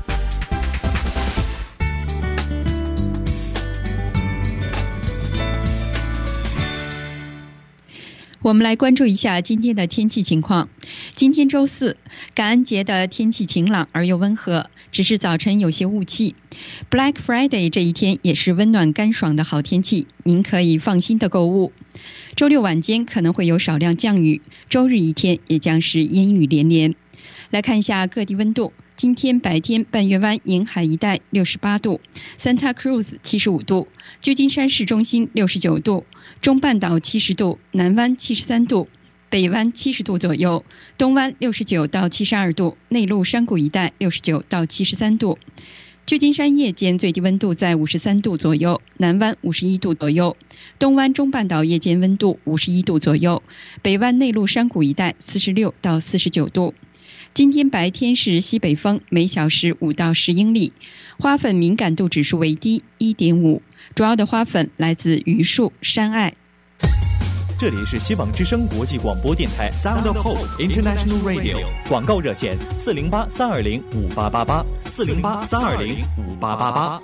Speaker 1: 我们来关注一下今天的天气情况。今天周四，感恩节的天气晴朗而又温和，只是早晨有些雾气。Black Friday 这一天也是温暖干爽的好天气，您可以放心的购物。周六晚间可能会有少量降雨，周日一天也将是烟雨连连。来看一下各地温度。今天白天半月湾沿海一带六十八度， Santa Cruz 七十五度，旧金山市中心六十九度，中半岛七十度，南湾七十三度，北湾七十度左右，东湾六十九到七十二度，内陆山谷一带六十九到七十三度。 旧金山夜间最低温度在五十三度左右，南湾五十一度左右，东湾中半岛夜间温度五十一度左右，北湾内陆山谷一带四十六到四十九度。今天白天是西北风，每小时五到十英里，花粉敏感度指数为低 一点五， 主要的花粉来自榆树、山艾。
Speaker 16: 这里是希望之声国际广播电台 Sound of Hope International Radio， 广告热线四零八三二零五八八八四零八三二零五八八八。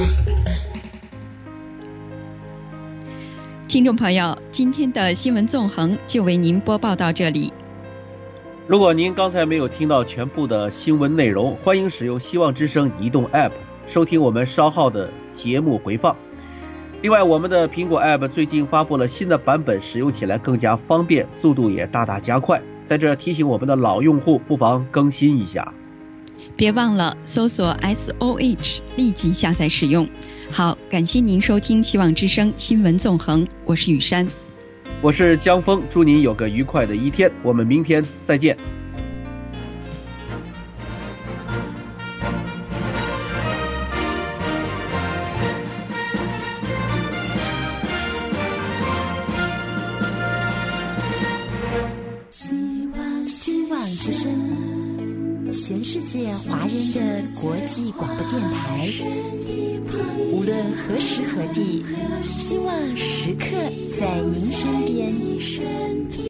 Speaker 1: 听众朋友，今天的新闻纵横就为您播报到这里。
Speaker 2: 如果您刚才没有听到全部的新闻内容，欢迎使用希望之声移动 App 收听我们稍后的节目回放。另外，我们的苹果 App 最近发布了新的版本，使用起来更加方便，速度也大大加快。在这提醒我们的老用户，不妨更新一下。
Speaker 1: 别忘了搜索 S O H 立即下载使用。好，感谢您收听希望之声新闻纵横，我是雨珊，
Speaker 2: 我是江峰，祝您有个愉快的一天，我们明天再见。
Speaker 17: 之声，全世界华人的国际广播电台，无论何时何地，希望时刻在您身边。